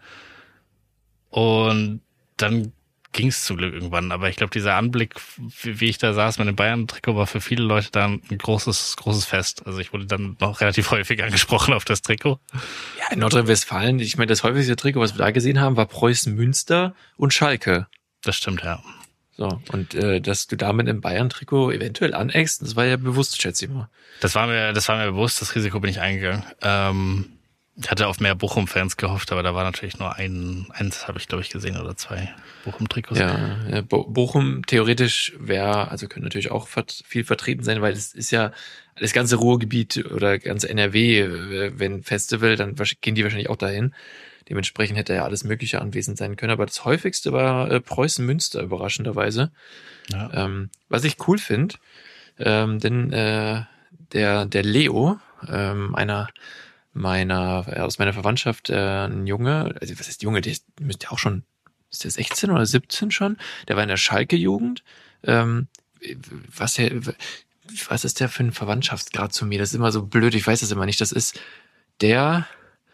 Und dann ging es zum Glück irgendwann. Aber ich glaube, dieser Anblick, wie, wie ich da saß mit dem Bayern-Trikot, war für viele Leute dann ein großes, großes Fest. Also ich wurde dann noch relativ häufig angesprochen auf das Trikot. Ja, in Nordrhein-Westfalen, ich meine, das häufigste Trikot, was wir da gesehen haben, war Preußen Münster und Schalke. Das stimmt, ja. So, und äh, dass du damit im Bayern-Trikot eventuell aneckst, das war ja bewusst, schätze ich mal. Das war mir, das war mir bewusst, das Risiko bin ich eingegangen. Ähm, ich hatte auf mehr Bochum-Fans gehofft, aber da war natürlich nur ein, eins habe ich, glaube ich, gesehen oder zwei Bochum-Trikots. Ja, ja, Bo- Bochum theoretisch wäre, also könnte natürlich auch vert- viel vertreten sein, weil es ist ja das ganze Ruhrgebiet oder ganz N R W, wenn Festival, dann gehen die wahrscheinlich auch dahin. Dementsprechend hätte ja alles Mögliche anwesend sein können, aber das häufigste war äh, Preußen-Münster, überraschenderweise. Ja. Ähm, was ich cool finde, ähm, denn äh, der der Leo, ähm, einer meiner äh, aus meiner Verwandtschaft, äh, ein Junge, also was heißt Junge, der ist, müsste auch schon, ist der sechzehn oder siebzehn schon? Der war in der Schalke-Jugend. Ähm, was der, was ist der für ein Verwandtschaftsgrad zu mir? Das ist immer so blöd, ich weiß das immer nicht. Das ist der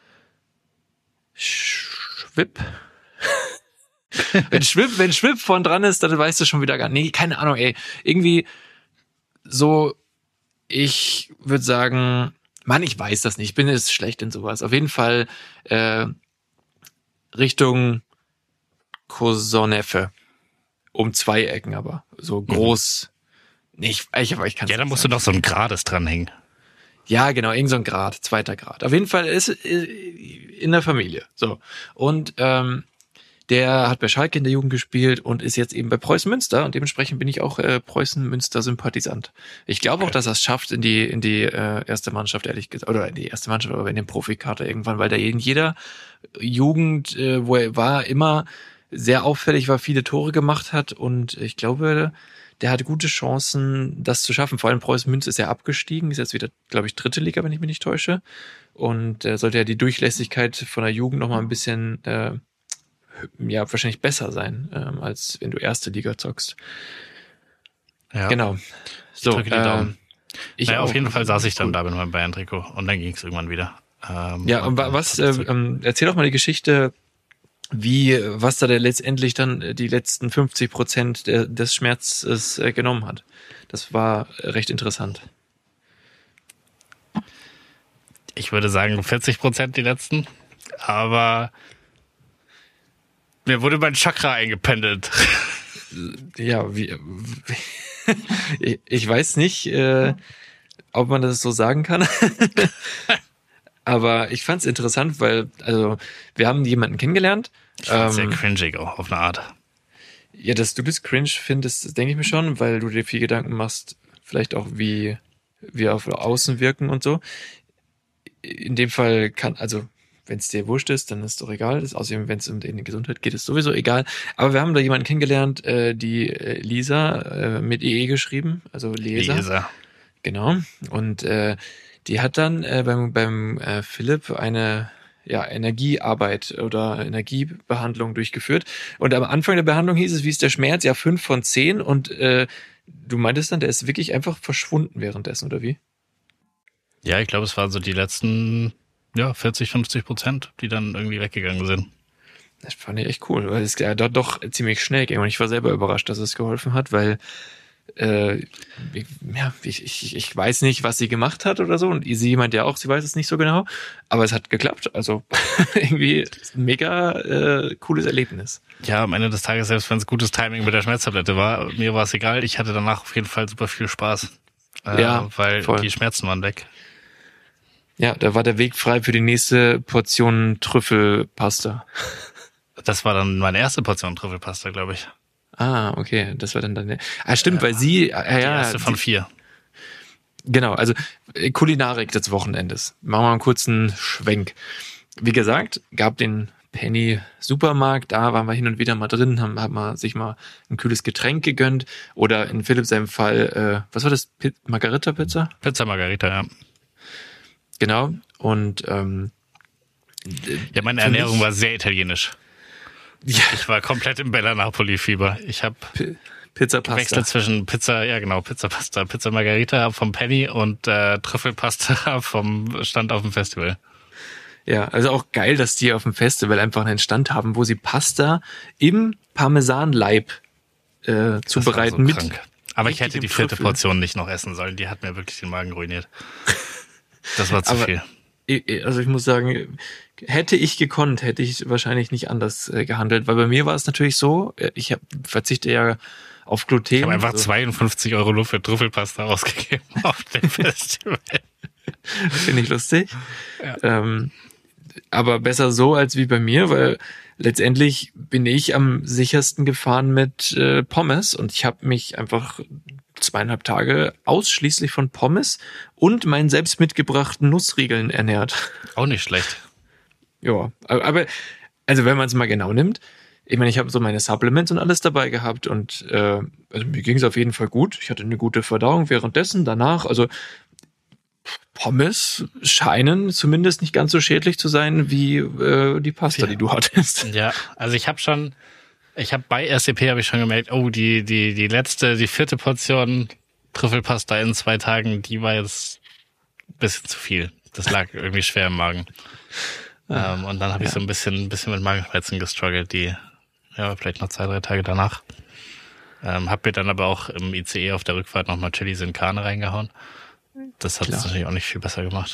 Schwipp. wenn Schwipp, wenn Schwipp von dran ist, dann weißt du schon wieder gar nicht. Nee, keine Ahnung, ey. Irgendwie so, ich würde sagen, Mann, ich weiß das nicht. Ich bin jetzt schlecht in sowas. Auf jeden Fall äh, Richtung Cousoneffe. Um zwei Ecken aber. So groß. Mhm. Nee, ich, ich, ich kann Ja, da musst sagen. Du noch so ein Grades dranhängen. Ja, genau, irgend so ein Grad, zweiter Grad. Auf jeden Fall ist in der Familie. So. Und ähm, Der hat bei Schalke in der Jugend gespielt und ist jetzt eben bei Preußen Münster und dementsprechend bin ich auch äh, Preußen Münster Sympathisant. Ich glaube auch, dass er es schafft in die in die äh, erste Mannschaft, ehrlich gesagt, oder in die erste Mannschaft, aber in den Profikader irgendwann, weil der in jeder Jugend, äh, wo er war, immer sehr auffällig war, viele Tore gemacht hat und ich glaube, der hat gute Chancen, das zu schaffen. Vor allem Preußen Münster ist ja abgestiegen, ist jetzt wieder, glaube ich, dritte Liga, wenn ich mich nicht täusche. Und äh, sollte ja die Durchlässigkeit von der Jugend noch mal ein bisschen, äh, ja, wahrscheinlich besser sein, ähm, als wenn du erste Liga zockst. Ja. Genau. So, ich drücke die äh, Daumen. Ich naja, auf auch. jeden Fall saß ich dann Cool. da mit meinem Bayern-Trikot und dann ging es irgendwann wieder. Ähm, Ja, und wa- was, äh, ähm, erzähl doch mal die Geschichte, wie, was da der letztendlich dann die letzten fünfzig Prozent der, des Schmerzes äh, genommen hat. Das war recht interessant. Ich würde sagen vierzig Prozent die letzten, aber mir wurde mein Chakra eingependelt. Ja, wie, wie ich weiß nicht, äh, ob man das so sagen kann. Aber ich fand es interessant, weil, also, wir haben jemanden kennengelernt. Ich fand ähm, sehr cringig auch auf eine Art. Ja, dass du das cringe findest, denke ich mir schon, weil du dir viel Gedanken machst, vielleicht auch wie wir auf Außen wirken und so. In dem Fall kann, also, wenn es dir wurscht ist, dann ist doch egal. Das, außerdem, wenn es um die Gesundheit geht, ist sowieso egal. Aber wir haben da jemanden kennengelernt, äh, die äh, Lisa, äh, mit E E geschrieben, also Leser. Leser. Genau. Und äh, die hat dann äh, beim, beim äh, Philipp eine ja, Energiearbeit oder Energiebehandlung durchgeführt. Und am Anfang der Behandlung hieß es, wie ist der Schmerz? Ja, fünf von zehn. Und äh, du meintest dann, der ist wirklich einfach verschwunden währenddessen, oder wie? Ja, ich glaube, es waren so die letzten ja, vierzig, fünfzig Prozent, die dann irgendwie weggegangen sind. Das fand ich echt cool, weil es ja dort doch ziemlich schnell ging. Und ich war selber überrascht, dass es geholfen hat, weil äh, ich, ja, ich, ich, ich weiß nicht, was sie gemacht hat oder so. Und sie meint ja auch, sie weiß es nicht so genau. Aber es hat geklappt. Also irgendwie ein mega äh, cooles Erlebnis. Ja, am Ende des Tages, selbst wenn es gutes Timing mit der Schmerztablette war, mir war es egal. Ich hatte danach auf jeden Fall super viel Spaß. Äh, Ja, weil voll. die Schmerzen waren weg. Ja, da war der Weg frei für die nächste Portion Trüffelpasta. Das war dann meine erste Portion Trüffelpasta, glaube ich. Ah, okay, das war dann deine. Ah, stimmt, ja, weil sie, ah, die ja, erste von die, vier. Genau, also äh, Kulinarik des Wochenendes. Machen wir mal einen kurzen Schwenk. Wie gesagt, gab den Penny Supermarkt, da waren wir hin und wieder mal drin, haben, haben wir sich mal ein kühles Getränk gegönnt oder in Philipp seinem Fall, äh, was war das, P- Margarita Pizza? Pizza Margarita, ja. Genau, und ähm, Ja, meine für Ernährung mich- war sehr italienisch. ja, Ich war komplett im Bella Napoli-Fieber. Ich habe P- Pizza Pasta. gewechselt zwischen Pizza, ja genau, Pizza Pasta, Pizza Margarita vom Penny und äh, Trüffelpasta vom Stand auf dem Festival. Ja, also auch geil, dass die auf dem Festival einfach einen Stand haben, wo sie Pasta im Parmesanleib äh, Das war zubereiten so mit. krank. Aber ich hätte richtigem die vierte Trüffel. Portion nicht noch essen sollen. Die hat mir wirklich den Magen ruiniert. Das war zu Aber- viel. Ich- Also ich muss sagen, hätte ich gekonnt, hätte ich wahrscheinlich nicht anders äh, gehandelt, weil bei mir war es natürlich so, äh, ich hab, verzichte ja auf Gluten. Ich habe einfach also, zweiundfünfzig Euro nur für Trüffelpasta ausgegeben auf dem Festival. finde ich lustig. Ja. Ähm, aber besser so als wie bei mir, weil letztendlich bin ich am sichersten gefahren mit äh, Pommes und ich habe mich einfach zweieinhalb Tage ausschließlich von Pommes und meinen selbst mitgebrachten Nussriegeln ernährt. Auch nicht schlecht. Ja, aber also wenn man es mal genau nimmt, ich meine, ich habe so meine Supplements und alles dabei gehabt und äh, also mir ging es auf jeden Fall gut. Ich hatte eine gute Verdauung währenddessen, danach, also Pommes scheinen zumindest nicht ganz so schädlich zu sein wie äh, die Pasta, Ja. die du hattest. Ja, also ich habe schon, ich habe bei S C P habe ich schon gemerkt, oh, die die die letzte, die vierte Portion Trüffelpasta in zwei Tagen, die war jetzt ein bisschen zu viel. Das lag irgendwie schwer im Magen. Ähm, und dann habe ich ja. so ein bisschen, ein bisschen mit Magenschmerzen gestruggelt, die, ja, vielleicht noch zwei, drei Tage danach. Ähm, hab mir dann aber auch im I C E auf der Rückfahrt nochmal Chilis in Karne reingehauen. Das hat es Klar. natürlich auch nicht viel besser gemacht.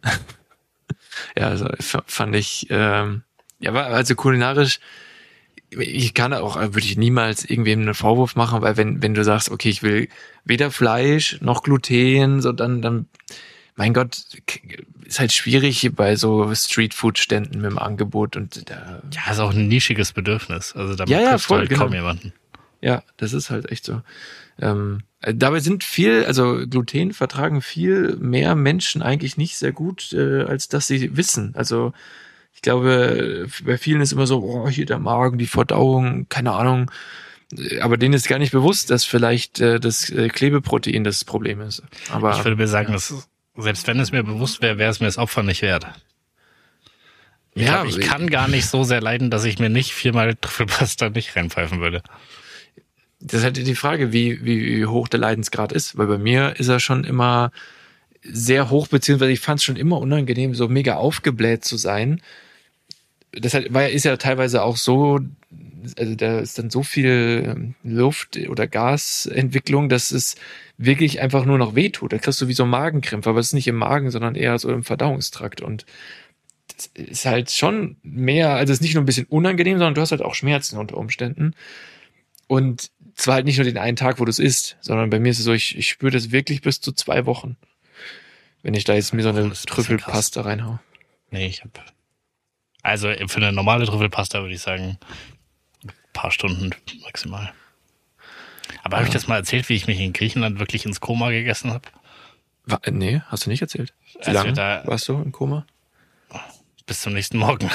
Ja, also f- fand ich, ähm, ja, war also kulinarisch, ich kann auch, würde ich niemals irgendwem einen Vorwurf machen, weil wenn, wenn du sagst, okay, ich will weder Fleisch noch Gluten, so dann, dann, mein Gott, k- ist halt schwierig bei so Streetfood-Ständen mit dem Angebot und da. Ja, ist auch ein nischiges Bedürfnis. Also damit ja, ja, triffst du voll, halt genau. kaum jemanden. Ja, das ist halt echt so. Ähm, dabei sind viel, also Gluten vertragen viel mehr Menschen eigentlich nicht sehr gut, äh, als dass sie wissen. Also ich glaube, bei vielen ist immer so, oh, hier der Magen, die Verdauung, keine Ahnung. Aber denen ist gar nicht bewusst, dass vielleicht äh, das äh, Klebeprotein das Problem ist. Aber Ich würde mir sagen, ja. dass, selbst wenn es mir bewusst wäre, wäre es mir das Opfer nicht wert. Ich, Ja, glaub, ich kann gar nicht so sehr leiden, dass ich mir nicht viermal Trüffelpasta nicht reinpfeifen würde. Das ist halt die Frage, wie, wie hoch der Leidensgrad ist. Weil bei mir ist er schon immer sehr hoch, beziehungsweise ich fand es schon immer unangenehm, so mega aufgebläht zu sein. Das halt, war, ist ja teilweise auch so, also da ist dann so viel Luft- oder Gasentwicklung, dass es wirklich einfach nur noch wehtut. Da kriegst du wie so Magenkrämpfe, aber es ist nicht im Magen, sondern eher so im Verdauungstrakt. Und das ist halt schon mehr, also es ist nicht nur ein bisschen unangenehm, sondern du hast halt auch Schmerzen unter Umständen. Und zwar halt nicht nur den einen Tag, wo du es isst, sondern bei mir ist es so, ich, ich spüre das wirklich bis zu zwei Wochen, wenn ich da jetzt mir so eine Trüffelpasta reinhau. Nee, ich hab also für eine normale Trüffelpasta würde ich sagen ein paar Stunden maximal. Aber ja. Habe ich das mal erzählt, wie ich mich in Griechenland wirklich ins Koma gegessen habe? War, nee, hast du nicht erzählt. Wie Als lange wir da, warst du im Koma? Bis zum nächsten Morgen.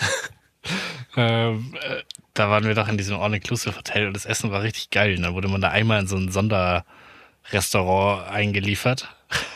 ähm, äh, da waren wir doch in diesem All-Inclusive-Hotel und das Essen war richtig geil. Da wurde man da einmal in so ein Sonderrestaurant eingeliefert,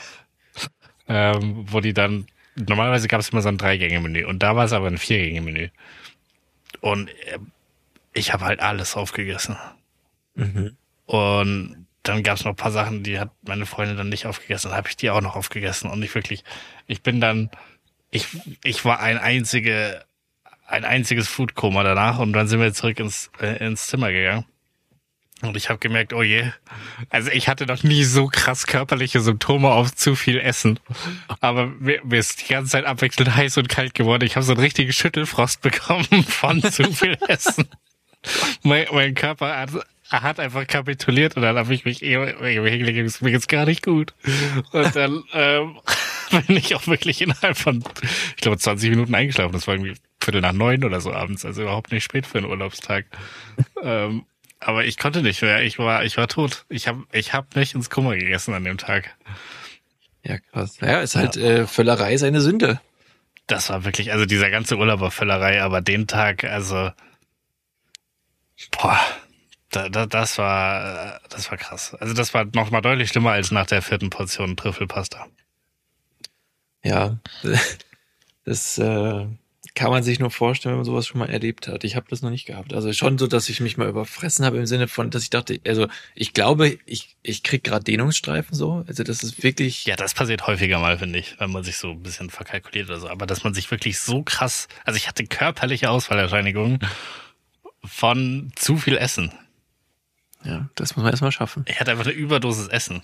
ähm, wo die dann, normalerweise gab es immer so ein Drei-Gänge-Menü und da war es aber ein Vier-Gänge-Menü. Und äh, ich habe halt alles aufgegessen. Mhm. Und dann gab es noch ein paar Sachen, die hat meine Freundin dann nicht aufgegessen. Dann habe ich die auch noch aufgegessen und ich wirklich, ich bin dann, ich ich war ein einzige, ein einziges Foodkoma danach und dann sind wir zurück ins äh, ins Zimmer gegangen. Und ich habe gemerkt, oh je, also ich hatte noch nie so krass körperliche Symptome auf zu viel Essen. Aber mir, mir ist die ganze Zeit abwechselnd heiß und kalt geworden. Ich habe so einen richtigen Schüttelfrost bekommen von zu viel Essen. Mein, mein Körper hat, hat einfach kapituliert und dann habe ich mich eh hingelegt, mir geht's gar nicht gut. Und dann ähm, bin ich auch wirklich innerhalb von, ich glaube, zwanzig Minuten eingeschlafen. Das war irgendwie Viertel nach neun oder so abends, also überhaupt nicht spät für einen Urlaubstag. ähm, aber ich konnte nicht mehr, ich war ich war tot. Ich habe ich hab nicht ins Kummer gegessen an dem Tag. Ja, krass. Ja, ist halt ja. äh, Völlerei seine Sünde. Das war wirklich, also dieser ganze Urlaub war Völlerei, aber den Tag, also boah, da, da, das war das war krass. Also das war noch mal deutlich schlimmer als nach der vierten Portion Trüffelpasta. Ja, das äh, kann man sich nur vorstellen, wenn man sowas schon mal erlebt hat. Ich habe das noch nicht gehabt. Also schon so, dass ich mich mal überfressen habe im Sinne von, dass ich dachte, also ich glaube, ich ich krieg gerade Dehnungsstreifen so. Also das ist wirklich. Ja, das passiert häufiger mal, finde ich, wenn man sich so ein bisschen verkalkuliert oder so. Aber dass man sich wirklich so krass, also ich hatte körperliche Ausfallerscheinigungen von zu viel Essen. Ja, das muss man erstmal schaffen. Ich hatte einfach eine Überdosis Essen.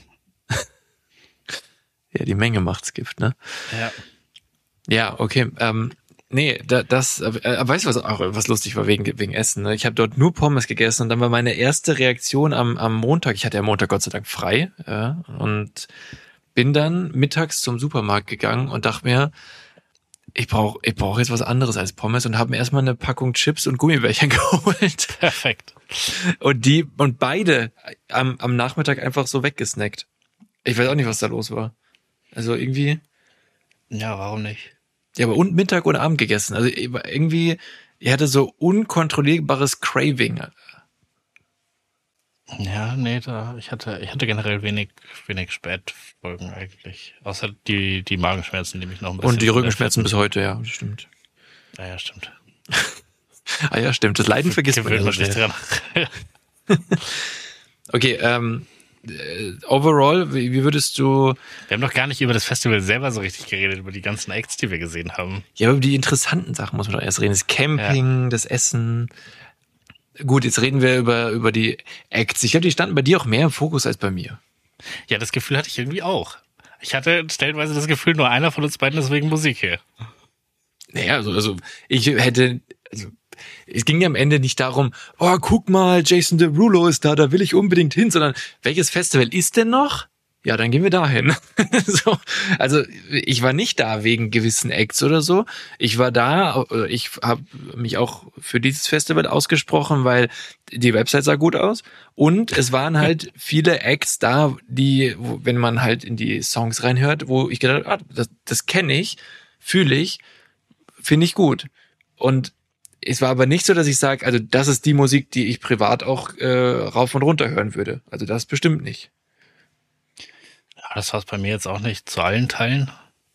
Ja, die Menge macht's Gift, ne? Ja. Ja, okay. Ähm, nee, da, das, äh, weißt du, was auch was lustig war wegen wegen Essen? Ne? Ich habe dort nur Pommes gegessen und dann war meine erste Reaktion am am Montag. Ich hatte ja Montag Gott sei Dank frei, ja, und bin dann mittags zum Supermarkt gegangen und dachte mir, ich brauche ich brauche jetzt was anderes als Pommes und habe mir erstmal eine Packung Chips und Gummibärchen geholt. Perfekt. Und die und beide am am Nachmittag einfach so weggesnackt. Ich weiß auch nicht, was da los war. Also irgendwie. Ja, warum nicht? Ja, aber und Mittag oder Abend gegessen. Also irgendwie, ich hatte so unkontrollierbares Craving. Ja, nee, da, ich hatte, ich hatte generell wenig, wenig Spätfolgen eigentlich. Außer die, die Magenschmerzen, die mich noch ein bisschen. Und die Rückenschmerzen bis heute, ja, das stimmt. Ja, ja, stimmt. ah ja, stimmt. Das Leiden vergisst man ja so sich schnell. dran. Okay, ähm, overall, wie, wie würdest du... Wir haben noch gar nicht über das Festival selber so richtig geredet, über die ganzen Acts, die wir gesehen haben. Ja, über die interessanten Sachen muss man doch erst reden. Das Camping, ja. Das Essen. Gut, jetzt reden wir über über die Acts. Ich glaube, die standen bei dir auch mehr im Fokus als bei mir. Ja, das Gefühl hatte ich irgendwie auch. Ich hatte stellenweise das Gefühl, nur einer von uns beiden ist wegen Musik hier. Naja, also, also ich hätte... Also, es ging ja am Ende nicht darum, oh, guck mal, Jason Derulo ist da, da will ich unbedingt hin, sondern welches Festival ist denn noch? ja, dann gehen wir dahin. So, also ich war nicht da wegen gewissen Acts oder so. Ich war da, ich habe mich auch für dieses Festival ausgesprochen, weil die Website sah gut aus und es waren halt viele Acts da, die, wo, wenn man halt in die Songs reinhört, wo ich gedacht habe, ah, das, das kenne ich, fühle ich, finde ich gut. Und es war aber nicht so, dass ich sage, also das ist die Musik, die ich privat auch äh, rauf und runter hören würde. Also das bestimmt nicht. Das war es bei mir jetzt auch nicht zu allen Teilen.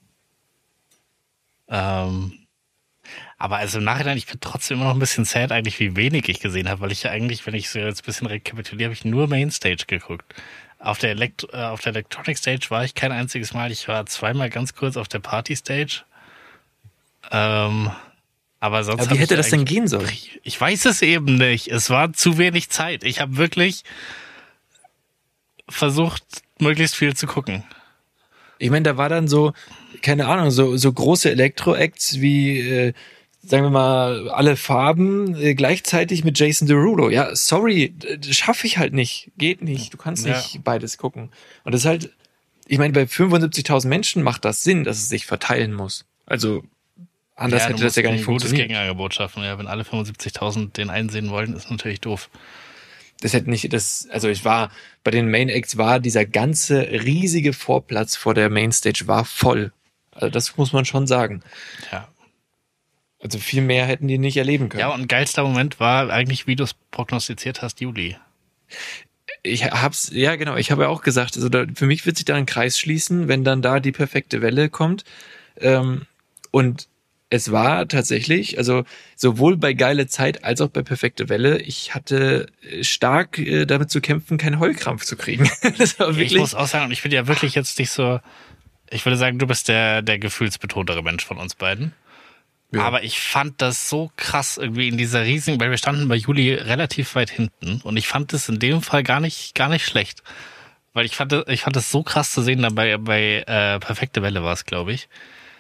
Ähm, aber also im Nachhinein, ich bin trotzdem immer noch ein bisschen sad eigentlich, wie wenig ich gesehen habe, weil ich ja eigentlich, wenn ich so jetzt ein bisschen rekapituliere, habe ich nur Mainstage geguckt. Auf der, Elekt äh, auf der Electronic Stage war ich kein einziges Mal. Ich war zweimal ganz kurz auf der Party Stage. Ähm, aber sonst. Aber wie hätte das denn gehen sollen? Ich weiß es eben nicht. Es war zu wenig Zeit. Ich habe wirklich versucht, möglichst viel zu gucken. Ich meine, da war dann so, keine Ahnung, so so große Elektro-Acts wie, äh, sagen wir mal, alle Farben äh, gleichzeitig mit Jason Derulo. Ja, sorry, schaffe ich halt nicht. Geht nicht. Du kannst nicht ja. beides gucken. Und das ist halt, ich meine, bei fünfundsiebzigtausend Menschen macht das Sinn, dass es sich verteilen muss. Also anders ja, hätte das ja gar nicht funktioniert. Gutes Gegenangebot schaffen. Ja, wenn alle fünfundsiebzigtausend den einsehen wollen, ist natürlich doof. Das hätte nicht, das, also ich war, bei den Main Acts war dieser ganze riesige Vorplatz vor der Mainstage war voll. Also das muss man schon sagen. Ja. Also viel mehr hätten die nicht erleben können. Ja, und ein geilster Moment war eigentlich, wie du es prognostiziert hast, Juli. Ich hab's, ja genau, ich habe ja auch gesagt, also da, für mich wird sich da ein Kreis schließen, wenn dann da die perfekte Welle kommt. Ähm, und es war tatsächlich, also sowohl bei Geile Zeit als auch bei Perfekte Welle, ich hatte stark äh, damit zu kämpfen, keinen Heulkrampf zu kriegen. Das war wirklich, ich muss auch sagen, und ich bin ja wirklich jetzt nicht so, ich würde sagen, du bist der, der gefühlsbetontere Mensch von uns beiden. Ja. Aber ich fand das so krass irgendwie in dieser riesigen, weil wir standen bei Juli relativ weit hinten und ich fand das in dem Fall gar nicht, gar nicht schlecht. Weil ich fand, ich fand das so krass zu sehen, dabei bei äh, Perfekte Welle war es, glaube ich.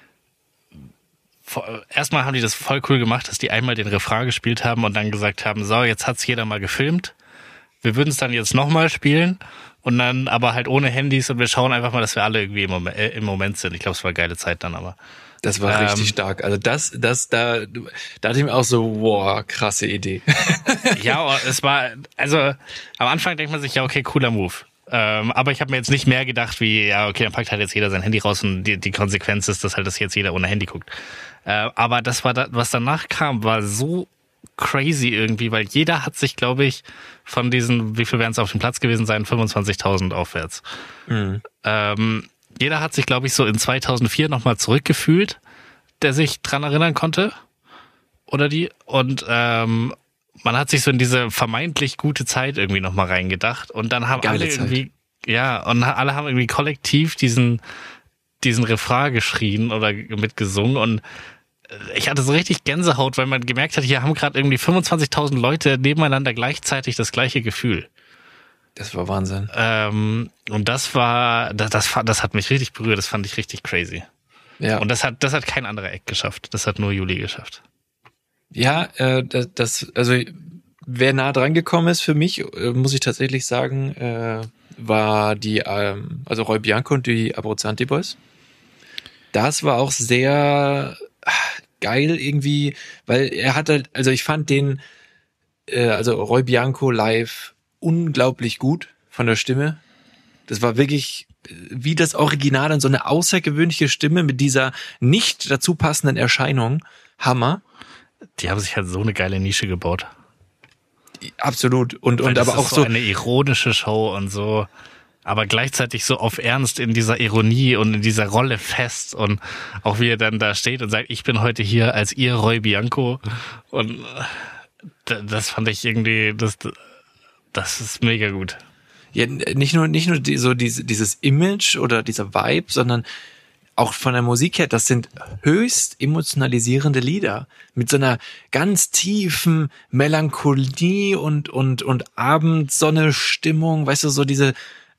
Erstmal haben die das voll cool gemacht, dass die einmal den Refrain gespielt haben und dann gesagt haben, so, jetzt hat's jeder mal gefilmt. Wir würden es dann jetzt nochmal spielen und dann aber halt ohne Handys und wir schauen einfach mal, dass wir alle irgendwie im Moment, äh, im Moment sind. Ich glaube, es war eine geile Zeit dann aber. Das war ähm, richtig stark. Also das, das, da, da dachte ich mir auch so, wow, krasse Idee. Ja, es war, also am Anfang denkt man sich, ja, okay, cooler Move. Ähm, aber ich habe mir jetzt nicht mehr gedacht, wie, ja, okay, dann packt halt jetzt jeder sein Handy raus und die, die Konsequenz ist, dass halt das jetzt jeder ohne Handy guckt. Äh, aber das war, da, was danach kam, war so crazy irgendwie, weil jeder hat sich, glaube ich, von diesen, wie viel werden es auf dem Platz gewesen sein, fünfundzwanzigtausend aufwärts. Mhm. Ähm, jeder hat sich, glaube ich, so in zweitausendvier nochmal zurückgefühlt, der sich dran erinnern konnte. Oder die. Und ähm, man hat sich so in diese vermeintlich gute Zeit irgendwie nochmal reingedacht. Und dann haben Geile alle irgendwie, Zeit. ja, und alle haben irgendwie kollektiv diesen, diesen Refrain geschrien oder mitgesungen. Und ich hatte so richtig Gänsehaut, weil man gemerkt hat, hier haben gerade irgendwie fünfundzwanzigtausend Leute nebeneinander gleichzeitig das gleiche Gefühl. Das war Wahnsinn. Ähm, und das war, das, das, das hat mich richtig berührt, das fand ich richtig crazy. Ja. Und das hat, das hat kein anderer Act geschafft. Das hat nur Juli geschafft. Ja, äh, das, das, also wer nah dran gekommen ist für mich, äh, muss ich tatsächlich sagen, äh, war die, ähm, also Roy Bianco und die Abruzzanti Boys. Das war auch sehr geil irgendwie, weil er hat halt, also ich fand den, äh, also Roy Bianco live unglaublich gut von der Stimme. Das war wirklich wie das Original, dann so eine außergewöhnliche Stimme mit dieser nicht dazu passenden Erscheinung. Hammer. Die haben sich halt so eine geile Nische gebaut. Absolut. Und, und aber auch so, so eine ironische Show und so, aber gleichzeitig so auf Ernst in dieser Ironie und in dieser Rolle fest und auch wie er dann da steht und sagt, ich bin heute hier als ihr Roy Bianco und das fand ich irgendwie, das, das ist mega gut. Ja, nicht nur, nicht nur die, so diese, dieses Image oder dieser Vibe, sondern auch von der Musik her, das sind höchst emotionalisierende Lieder mit so einer ganz tiefen Melancholie und, und, und Abendsonne-Stimmung, weißt du, so diese,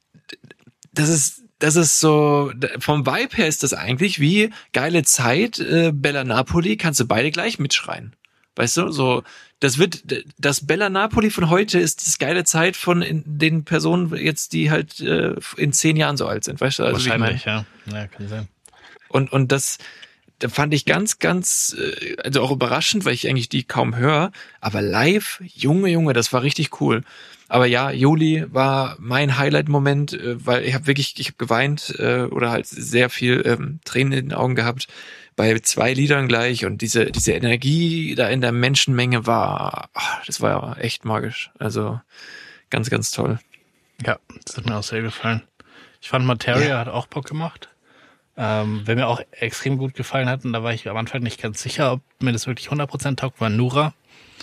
das ist, das ist so, vom Vibe her ist das eigentlich wie Geile Zeit, äh, Bella Napoli, kannst du beide gleich mitschreien. Weißt du, so, das wird, das Bella Napoli von heute ist das geile Zeit von den Personen jetzt, die halt äh, in zehn Jahren so alt sind, weißt du? Also wahrscheinlich, ja. Ja, kann sein. Und, und das, da fand ich ganz, ganz, äh, also auch überraschend, weil ich eigentlich die kaum höre, aber live, Junge, Junge, das war richtig cool. Aber ja, Juli war mein Highlight-Moment, äh, weil ich habe wirklich, ich habe geweint äh, oder halt sehr viel ähm, Tränen in den Augen gehabt bei zwei Liedern gleich und diese diese Energie da in der Menschenmenge war, ach, das war ja echt magisch. Also ganz, ganz toll. Ja, das hat mir auch sehr gefallen. Ich fand Materia Ja. hat auch Bock gemacht. Ähm, wer mir auch extrem gut gefallen hat, und da war ich am Anfang nicht ganz sicher, ob mir das wirklich hundert Prozent taugt, war Nura.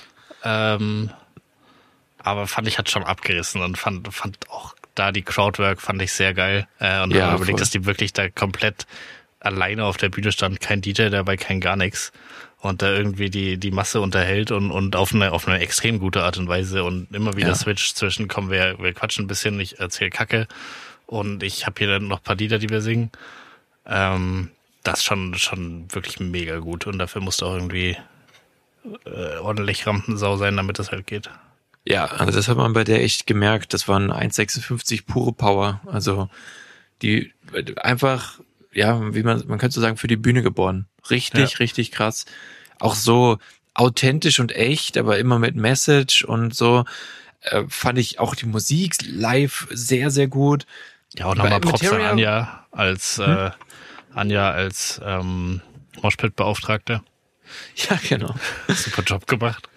Ähm, aber fand ich, hat schon abgerissen und fand fand auch da die Crowdwork fand ich sehr geil. Äh, und Ja, dann überlegt, voll. dass die wirklich da komplett alleine auf der Bühne stand, kein D J dabei, kein gar nichts. Und da irgendwie die die Masse unterhält und und auf eine auf eine extrem gute Art und Weise und immer wieder Ja. Switch zwischen, komm, wir wir quatschen ein bisschen, ich erzähle Kacke und ich habe hier dann noch ein paar Lieder, die wir singen. Ähm, das schon schon wirklich mega gut und dafür musste auch irgendwie äh, ordentlich Rampensau sein, damit das halt geht. Ja, also das hat man bei der echt gemerkt. Das waren eins Komma sechsundfünfzig pure Power. Also die einfach, ja, wie man, man könnte so sagen, für die Bühne geboren. Richtig, Ja. richtig krass. Auch so authentisch und echt, aber immer mit Message und so. Äh, fand ich auch die Musik live sehr, sehr gut. Ja, auch nochmal Bei Props an Materia- Anja als äh, Anja als ähm, Moshpit-Beauftragte. Ja, genau. Super Job gemacht.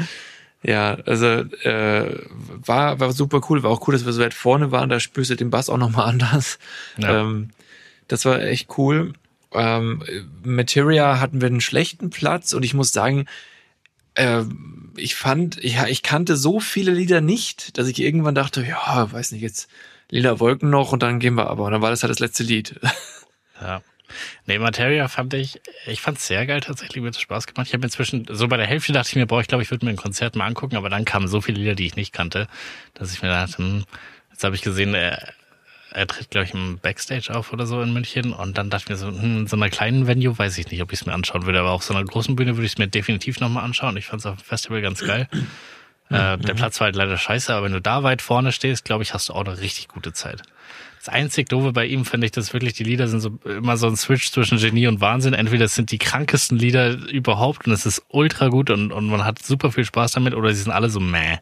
Ja, also äh, war war super cool, war auch cool, dass wir so weit vorne waren, da spürst du den Bass auch nochmal anders. Ja. Ähm, das war echt cool. Ähm, Materia hatten wir einen schlechten Platz und ich muss sagen, äh, ich fand, ich, ich kannte so viele Lieder nicht, dass ich irgendwann dachte, ja, weiß nicht, jetzt Lila Wolken noch und dann gehen wir aber. Und dann war das halt das letzte Lied. Ja. Nee, Materia fand ich, ich fand's sehr geil tatsächlich, mir hat es Spaß gemacht. Ich habe inzwischen, so bei der Hälfte dachte ich mir, boah, ich glaube, ich würde mir ein Konzert mal angucken, aber dann kamen so viele Lieder, die ich nicht kannte, dass ich mir dachte, hm, jetzt habe ich gesehen, er, er tritt, glaube ich, im Backstage auf oder so in München und dann dachte ich mir so, hm, in so einer kleinen Venue weiß ich nicht, ob ich es mir anschauen würde, aber auf so einer großen Bühne würde ich es mir definitiv nochmal anschauen. Ich fand's auf dem Festival ganz geil. Äh, der Platz war halt leider scheiße, aber wenn du da weit vorne stehst, glaube ich, hast du auch eine richtig gute Zeit. Das einzig Doofe bei ihm finde ich, dass wirklich die Lieder sind so immer so ein Switch zwischen Genie und Wahnsinn. Entweder es sind die krankesten Lieder überhaupt und es ist ultra gut und, und man hat super viel Spaß damit oder sie sind alle so meh.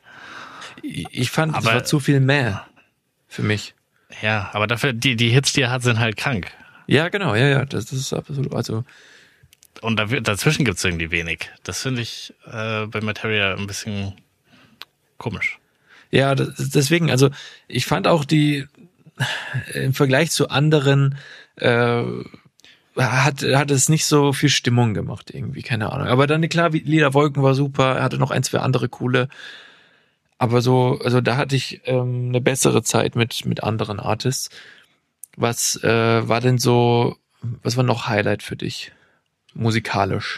Ich fand, es Aber- war zu viel mehr für mich. Ja, aber dafür, die, die Hits, die er hat, sind halt krank. Ja, genau, ja, ja, das, das ist absolut, also Und da, dazwischen gibt's irgendwie wenig. Das finde ich äh, bei Materia ein bisschen komisch. ja, das, deswegen, also ich fand auch die im Vergleich zu anderen äh, hat hat es nicht so viel Stimmung gemacht irgendwie, keine Ahnung. Aber dann klar, wie Lila Wolken war super, er hatte noch ein, zwei andere coole, aber so, also da hatte ich ähm, eine bessere Zeit mit mit anderen Artists. Was äh, war denn so, was war noch Highlight für dich musikalisch?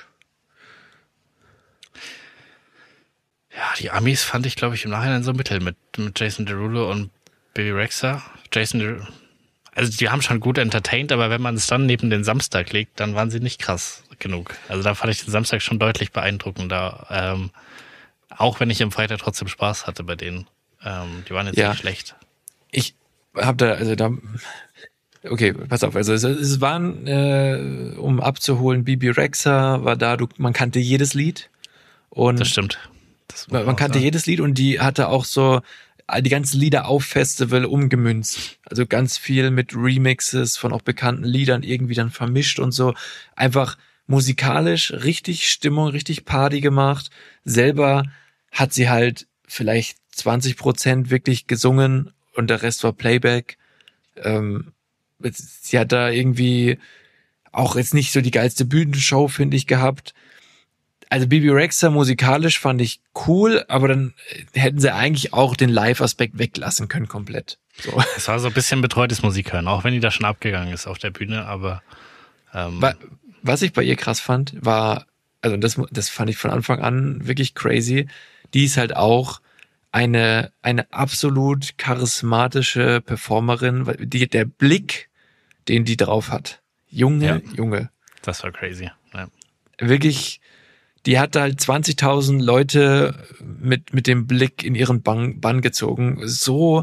Ja, die Amis fand ich, glaube ich, im Nachhinein so mittel mit, mit Jason Derulo und Baby Rexha. Jason Derulo, also die haben schon gut entertained, aber wenn man es dann neben den Samstag legt, dann waren sie nicht krass genug. Also da fand ich den Samstag schon deutlich beeindruckender. Ähm, auch wenn ich am Freitag trotzdem Spaß hatte bei denen. Ähm, die waren jetzt Ja. nicht schlecht. Ich habe da, also da, okay, pass auf, also es, es waren, äh, um abzuholen, Bibi Rexha war da, du, man kannte jedes Lied und Das stimmt. Das muss man, man auch kannte sagen. jedes Lied und die hatte auch so die ganzen Lieder auf Festival umgemünzt. Also ganz viel mit Remixes von auch bekannten Liedern irgendwie dann vermischt und so. Einfach musikalisch richtig Stimmung, richtig Party gemacht. Selber hat sie halt vielleicht zwanzig Prozent wirklich gesungen und der Rest war Playback. Ähm, sie hat da irgendwie auch jetzt nicht so die geilste Bühnenshow, finde ich, gehabt. Also Bibi Rexha musikalisch fand ich cool, aber dann hätten sie eigentlich auch den Live-Aspekt weglassen können komplett. So. Es war so ein bisschen betreutes Musikhören, auch wenn die da schon abgegangen ist auf der Bühne, aber ähm, Wa- Was ich bei ihr krass fand, war, also das, das fand ich von Anfang an wirklich crazy, die ist halt auch eine, eine absolut charismatische Performerin, weil die, der Blick, den die drauf hat. Junge, Ja. Junge. das war crazy. Ja. Wirklich, die hat halt zwanzigtausend Leute mit, mit dem Blick in ihren Bann, Bann gezogen. So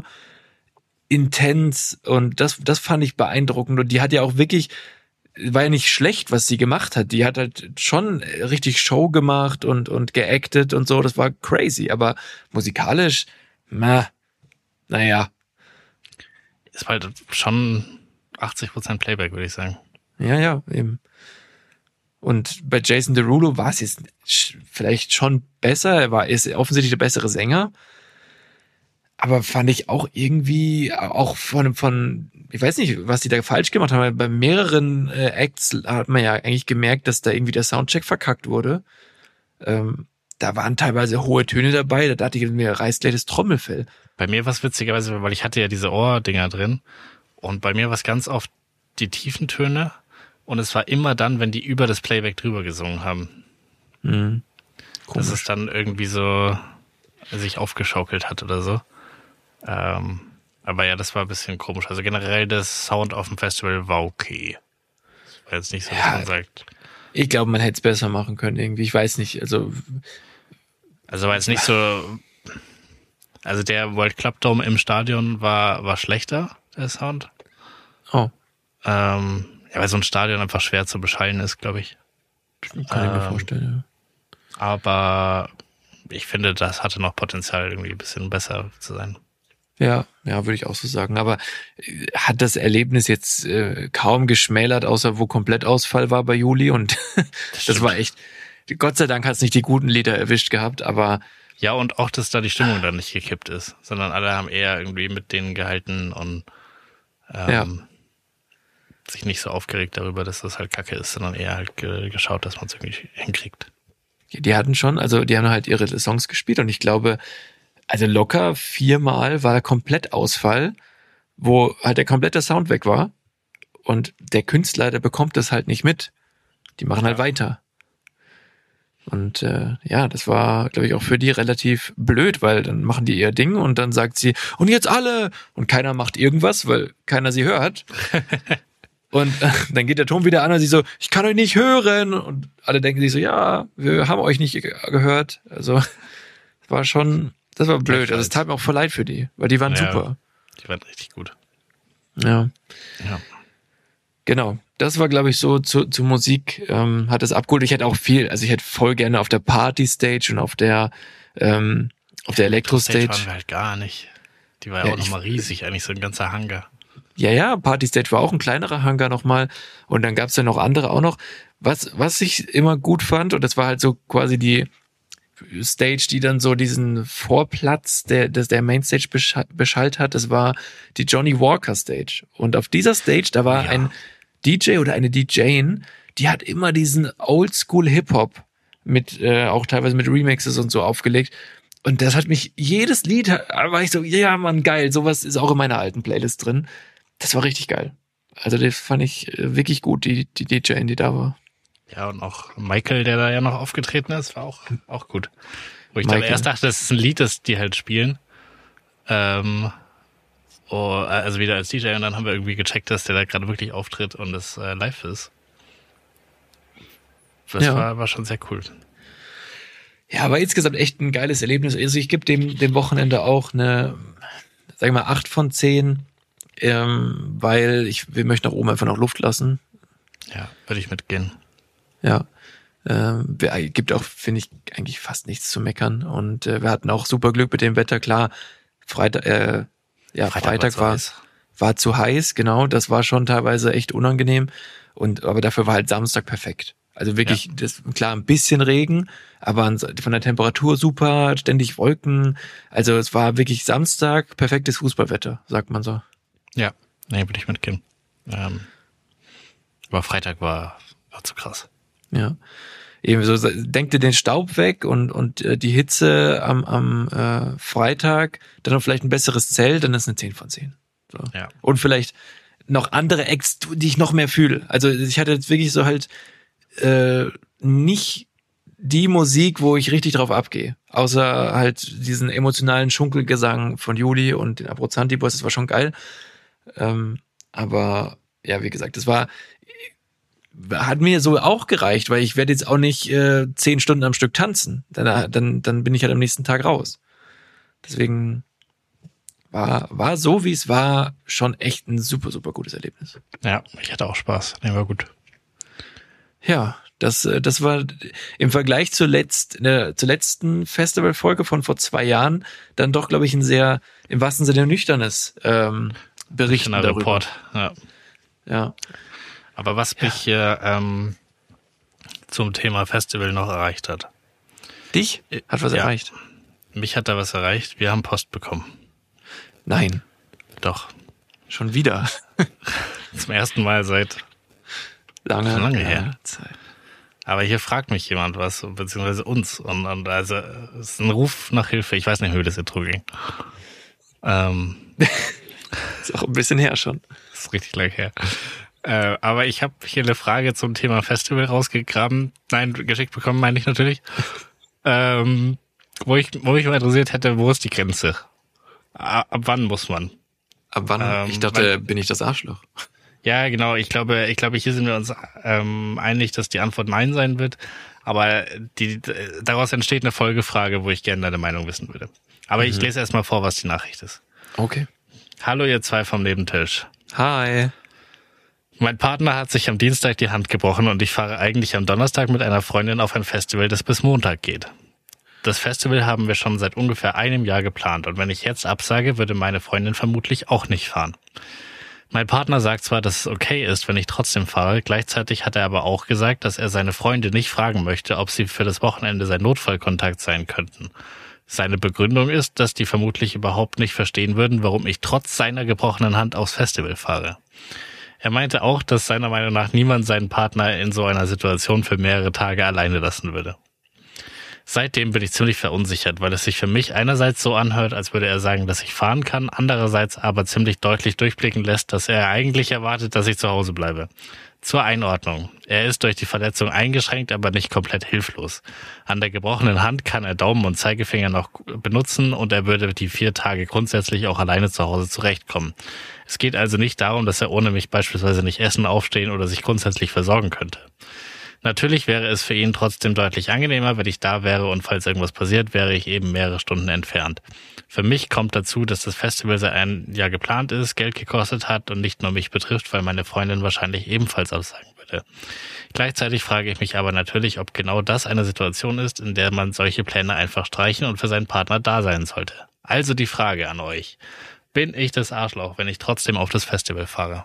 intens und das, das fand ich beeindruckend und die hat ja auch wirklich, war ja nicht schlecht, was sie gemacht hat. Die hat halt schon richtig Show gemacht und, und geactet und so. Das war crazy, aber musikalisch, na, naja. Ist halt schon achtzig Prozent Playback, würde ich sagen. Ja, ja, eben. Und bei Jason Derulo war es jetzt vielleicht schon besser. Er war, ist offensichtlich der bessere Sänger. Aber fand ich auch irgendwie, auch von, von, ich weiß nicht, was die da falsch gemacht haben. Bei mehreren äh, Acts hat man ja eigentlich gemerkt, dass da irgendwie der Soundcheck verkackt wurde. Ähm, da waren teilweise hohe Töne dabei. Da dachte ich, mir reißt gleich das Trommelfell. Bei mir war es witzigerweise, weil ich hatte ja diese Ohrdinger drin. Und bei mir war es ganz oft die tiefen Töne. Und es war immer dann, wenn die über das Playback drüber gesungen haben. Mhm. Dass es dann irgendwie so sich aufgeschaukelt hat oder so. Ähm, aber ja, das war ein bisschen komisch. Also generell, das Sound auf dem Festival war okay. Das war jetzt nicht so, dass Ja, man sagt. Ich glaube, man hätte es besser machen können irgendwie. Ich weiß nicht, also... Also war jetzt nicht so... Also der World Club Dome im Stadion war, war schlechter, der Sound. Oh. Ähm, ja, weil so ein Stadion einfach schwer zu beschallen ist, glaube ich. Kann ich mir Ähm, vorstellen, ja. Aber ich finde, das hatte noch Potenzial, irgendwie ein bisschen besser zu sein. Ja, ja, würde ich auch so sagen. Aber äh, hat das Erlebnis jetzt äh, kaum geschmälert, außer wo Komplettausfall war bei Juli und das, das war echt, Gott sei Dank hat es nicht die guten Lieder erwischt gehabt, aber Ja, und auch, dass da die Stimmung dann nicht gekippt ist, sondern alle haben eher irgendwie mit denen gehalten und ähm, Ja. sich nicht so aufgeregt darüber, dass das halt kacke ist, sondern eher halt ge- geschaut, dass man es irgendwie hinkriegt. die hatten schon, also die haben halt ihre Songs gespielt und ich glaube, also locker viermal war Komplettausfall, wo halt der komplette Sound weg war und der Künstler, der bekommt das halt nicht mit. Die machen halt weiter. Und äh, ja, das war, glaube ich, auch für die relativ blöd, weil dann machen die ihr Ding und dann sagt sie, und jetzt alle! Und keiner macht irgendwas, weil keiner sie hört. Und äh, dann geht der Ton wieder an und sie so, ich kann euch nicht hören. Und alle denken sich so, ja, wir haben euch nicht ge- gehört. Also war schon, das war blöd. Also es tat mir auch voll leid für die, weil die waren Ja. super. Die waren richtig gut. Ja, Ja. genau. Das war, glaube ich, so zu, zu Musik, ähm, hat es abgeholt. Ich hätte auch viel, also ich hätte voll gerne auf der Party-Stage und auf der ähm, auf der Stage Elektro-Stage. waren wir halt gar nicht. Die war ja, Ja, auch ich- nochmal riesig, eigentlich so ein ganzer Hangar. Ja, ja, Party-Stage war auch ein kleinerer Hangar nochmal. Und dann gab's ja noch andere auch noch. Was, was ich immer gut fand, und das war halt so quasi die Stage, die dann so diesen Vorplatz, der, der, der Mainstage bescha- beschallt hat, das war die Johnny Walker Stage. Und auf dieser Stage, da war Ja. ein D J oder eine D J, die hat immer diesen Oldschool Hip-Hop mit, äh, auch teilweise mit Remixes und so aufgelegt. Und das hat mich, jedes Lied, da war ich so, ja Mann, geil, sowas ist auch in meiner alten Playlist drin. Das war richtig geil. Also das fand ich äh, wirklich gut, die, die D J, die da war. Ja, und auch Michael, der da ja noch aufgetreten ist, war auch, auch gut. Wo ich Michael. dann erst dachte, das ist ein Lied, das die halt spielen. Ähm, oh, also wieder als D J, und dann haben wir irgendwie gecheckt, dass der da gerade wirklich auftritt und das äh, live ist. Das Ja. war, war schon sehr cool. Ja, aber insgesamt echt ein geiles Erlebnis. Also ich gebe dem, dem Wochenende auch eine, sag ich mal, acht von zehn, ähm, weil ich, wir möchten auch oben einfach noch Luft lassen. Ja, würde ich mitgehen. Ja. Ähm, wir, gibt auch, finde ich, eigentlich fast nichts zu meckern. Und äh, wir hatten auch super Glück mit dem Wetter. Klar, Freitag, äh, ja, Freitag Freitag, war war, zu heiß. war zu heiß, genau. Das war schon teilweise echt unangenehm. Und aber dafür war halt Samstag perfekt. Also wirklich, das klar, ein bisschen Regen, aber an- von der Temperatur super, ständig Wolken. Also es war wirklich Samstag perfektes Fußballwetter, sagt man so. Ja, nee, würde ich mitgehen. Ähm, aber Freitag war, war zu krass. Ja. Eben so, denk dir den Staub weg und, und äh, die Hitze am, am äh, Freitag, dann noch vielleicht ein besseres Zelt, dann ist eine zehn von zehn. So. Ja. Und vielleicht noch andere Acts, die ich noch mehr fühle. Also ich hatte jetzt wirklich so halt äh, nicht die Musik, wo ich richtig drauf abgehe. Außer halt diesen emotionalen Schunkelgesang von Juli und den Abruzzanti Boys, das war schon geil. Ähm, aber ja, wie gesagt, das war hat mir so auch gereicht, weil ich werde jetzt auch nicht äh, zehn Stunden am Stück tanzen. Dann, dann, dann bin ich halt am nächsten Tag raus. Deswegen war, war so, wie es war, schon echt ein super, super gutes Erlebnis. Ja, ich hatte auch Spaß. Der war gut. Ja, das, das war im Vergleich zur, letzt, äh, zur letzten Festivalfolge von vor zwei Jahren dann doch, glaube ich, ein sehr, im wahrsten Sinne nüchternes ähm, Berichten darüber. Report, ja. Ja. Aber was mich hier ähm, zum Thema Festival noch erreicht hat. Dich? Hat was ja. erreicht? Mich hat da was erreicht. Wir haben Post bekommen. Nein. Doch. Schon wieder. Zum ersten Mal seit lange, schon lange ja, her. Zeit. Aber hier fragt mich jemand was, beziehungsweise uns. Und, und also es ist ein Ruf nach Hilfe. Ich weiß nicht, wie das Intro ging. Ähm, ist auch ein bisschen her schon. Ist richtig lang her. Äh, aber ich habe hier eine Frage zum Thema Festival rausgegraben. Nein, geschickt bekommen, meine ich natürlich. ähm, wo ich, wo mich mal interessiert hätte, wo ist die Grenze? Ab wann muss man? Ab wann? Ähm, ich dachte, wann, bin ich das Arschloch? Ja, genau. Ich glaube, ich glaube, hier sind wir uns ähm, einig, dass die Antwort Nein sein wird. Aber die, daraus entsteht eine Folgefrage, wo ich gerne deine Meinung wissen würde. Aber mhm. ich lese erstmal vor, was die Nachricht ist. Okay. Hallo, ihr zwei vom Nebentisch. Hi. Mein Partner hat sich am Dienstag die Hand gebrochen und ich fahre eigentlich am Donnerstag mit einer Freundin auf ein Festival, das bis Montag geht. Das Festival haben wir schon seit ungefähr einem Jahr geplant und wenn ich jetzt absage, würde meine Freundin vermutlich auch nicht fahren. Mein Partner sagt zwar, dass es okay ist, wenn ich trotzdem fahre, gleichzeitig hat er aber auch gesagt, dass er seine Freunde nicht fragen möchte, ob sie für das Wochenende sein Notfallkontakt sein könnten. Seine Begründung ist, dass die vermutlich überhaupt nicht verstehen würden, warum ich trotz seiner gebrochenen Hand aufs Festival fahre. Er meinte auch, dass seiner Meinung nach niemand seinen Partner in so einer Situation für mehrere Tage alleine lassen würde. Seitdem bin ich ziemlich verunsichert, weil es sich für mich einerseits so anhört, als würde er sagen, dass ich fahren kann, andererseits aber ziemlich deutlich durchblicken lässt, dass er eigentlich erwartet, dass ich zu Hause bleibe. Zur Einordnung. Er ist durch die Verletzung eingeschränkt, aber nicht komplett hilflos. An der gebrochenen Hand kann er Daumen und Zeigefinger noch benutzen und er würde die vier Tage grundsätzlich auch alleine zu Hause zurechtkommen. Es geht also nicht darum, dass er ohne mich beispielsweise nicht essen, aufstehen oder sich grundsätzlich versorgen könnte. Natürlich wäre es für ihn trotzdem deutlich angenehmer, wenn ich da wäre und falls irgendwas passiert, wäre ich eben mehrere Stunden entfernt. Für mich kommt dazu, dass das Festival seit einem Jahr geplant ist, Geld gekostet hat und nicht nur mich betrifft, weil meine Freundin wahrscheinlich ebenfalls absagen würde. Gleichzeitig frage ich mich aber natürlich, ob genau das eine Situation ist, in der man solche Pläne einfach streichen und für seinen Partner da sein sollte. Also die Frage an euch. Bin ich das Arschloch, wenn ich trotzdem auf das Festival fahre?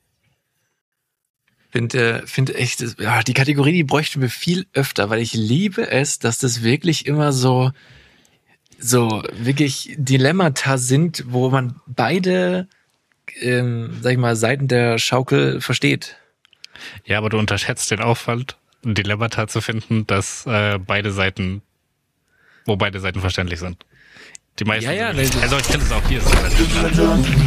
Finde, finde echt, ja, die Kategorie, die bräuchten wir viel öfter, weil ich liebe es, dass das wirklich immer so, so wirklich Dilemmata sind, wo man beide, ähm, sag ich mal, Seiten der Schaukel versteht. Ja, aber du unterschätzt den Aufwand, ein Dilemmata zu finden, dass äh, beide Seiten, wo beide Seiten verständlich sind. Die meisten. Ja, ja, sind, also ich finde es auch hier so relativ.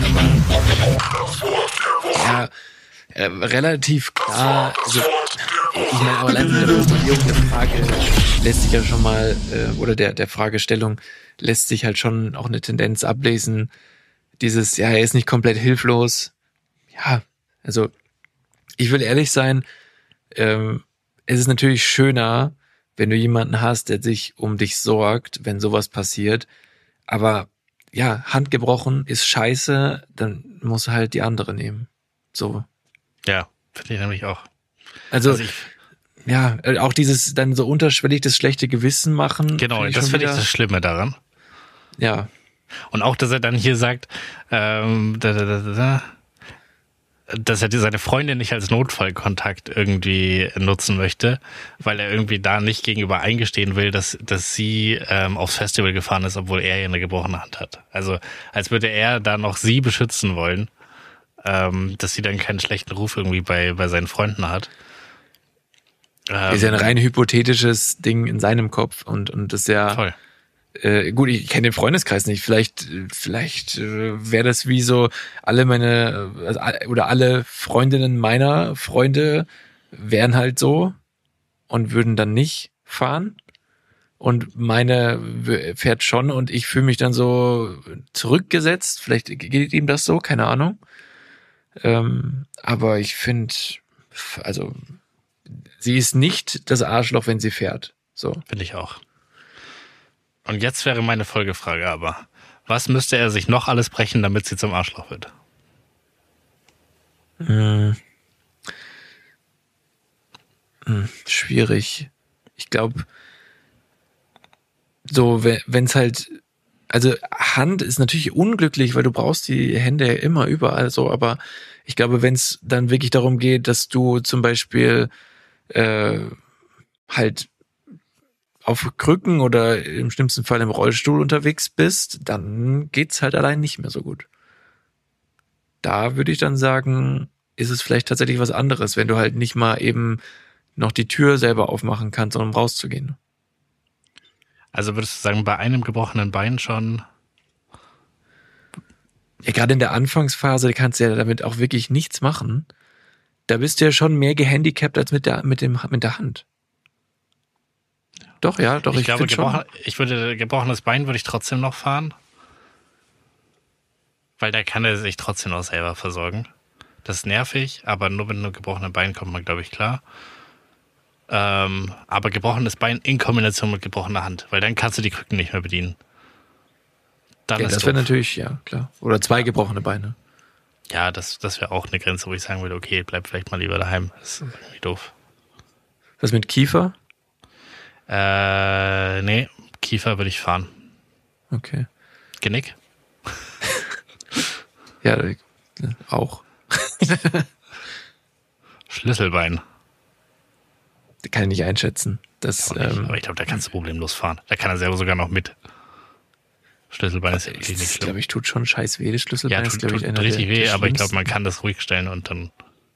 Ja. Äh, relativ klar, also ich meine, aber allein mit der Formulierung der Frage lässt sich ja schon mal, äh, oder der der Fragestellung lässt sich halt schon auch eine Tendenz ablesen, dieses, ja, er ist nicht komplett hilflos. Ja, also ich will ehrlich sein, ähm, es ist natürlich schöner, wenn du jemanden hast, der sich um dich sorgt, wenn sowas passiert, aber ja, Hand gebrochen ist scheiße, dann musst du halt die andere nehmen. So. Ja, finde ich nämlich auch. Also, also ich, ja, auch dieses dann so unterschwellig das schlechte Gewissen machen. Genau, find das finde ich das Schlimme daran. Ja. Und auch, dass er dann hier sagt, ähm, da, da, da, da, dass er seine Freundin nicht als Notfallkontakt irgendwie nutzen möchte, weil er irgendwie da nicht gegenüber eingestehen will, dass dass sie ähm, aufs Festival gefahren ist, obwohl er ja eine gebrochene Hand hat. Also als würde er da noch sie beschützen wollen, ähm, dass sie dann keinen schlechten Ruf irgendwie bei bei seinen Freunden hat. Ähm, ist ja ein rein hypothetisches Ding in seinem Kopf und und das ist ja toll. Äh, gut, ich kenne den Freundeskreis nicht. Vielleicht, vielleicht äh, wäre das wie so alle meine also, oder alle Freundinnen meiner Freunde wären halt so und würden dann nicht fahren. Und meine fährt schon und ich fühle mich dann so zurückgesetzt. Vielleicht geht ihm das so, keine Ahnung. Ähm, aber ich finde, also sie ist nicht das Arschloch, wenn sie fährt. So. Finde ich auch. Und jetzt wäre meine Folgefrage aber, was müsste er sich noch alles brechen, damit sie zum Arschloch wird? Hm. Hm, schwierig. Ich glaube, so, wenn es halt, also Hand ist natürlich unglücklich, weil du brauchst die Hände ja immer überall so, aber ich glaube, wenn es dann wirklich darum geht, dass du zum Beispiel äh, halt auf Krücken oder im schlimmsten Fall im Rollstuhl unterwegs bist, dann geht's halt allein nicht mehr so gut. Da würde ich dann sagen, ist es vielleicht tatsächlich was anderes, wenn du halt nicht mal eben noch die Tür selber aufmachen kannst, sondern um rauszugehen. Also würdest du sagen, bei einem gebrochenen Bein schon? Ja, gerade in der Anfangsphase kannst du ja damit auch wirklich nichts machen. Da bist du ja schon mehr gehandicapt als mit der, mit dem, mit der Hand. Doch, ja, doch, ich, ich glaube, finde schon. Ich würde, gebrochenes Bein würde ich trotzdem noch fahren. Weil da kann er sich trotzdem noch selber versorgen. Das ist nervig, aber nur mit einem gebrochenen Bein kommt man, glaube ich, klar. Ähm, aber gebrochenes Bein in Kombination mit gebrochener Hand, weil dann kannst du die Krücken nicht mehr bedienen. Dann Ja, ist das wäre natürlich, ja, klar. Oder zwei gebrochene Beine. Ja, das, das wäre auch eine Grenze, wo ich sagen würde, okay, bleib vielleicht mal lieber daheim. Das ist irgendwie doof. Was mit Kiefer? Äh, nee, Kiefer würde ich fahren. Okay. Genick? Ja, auch. Schlüsselbein. Kann ich nicht einschätzen. Das, Nicht, ähm, aber ich glaube, da kannst du problemlos fahren. Da kann er selber sogar noch mit. Schlüsselbein ist ja ich wirklich nicht schlimm. glaube, ich tut schon scheiß weh, das Schlüsselbein. Ja, ist, tut, glaube tut ich, einer richtig der, weh, der aber ich glaube, schlimmsten. man kann das ruhig stellen und dann.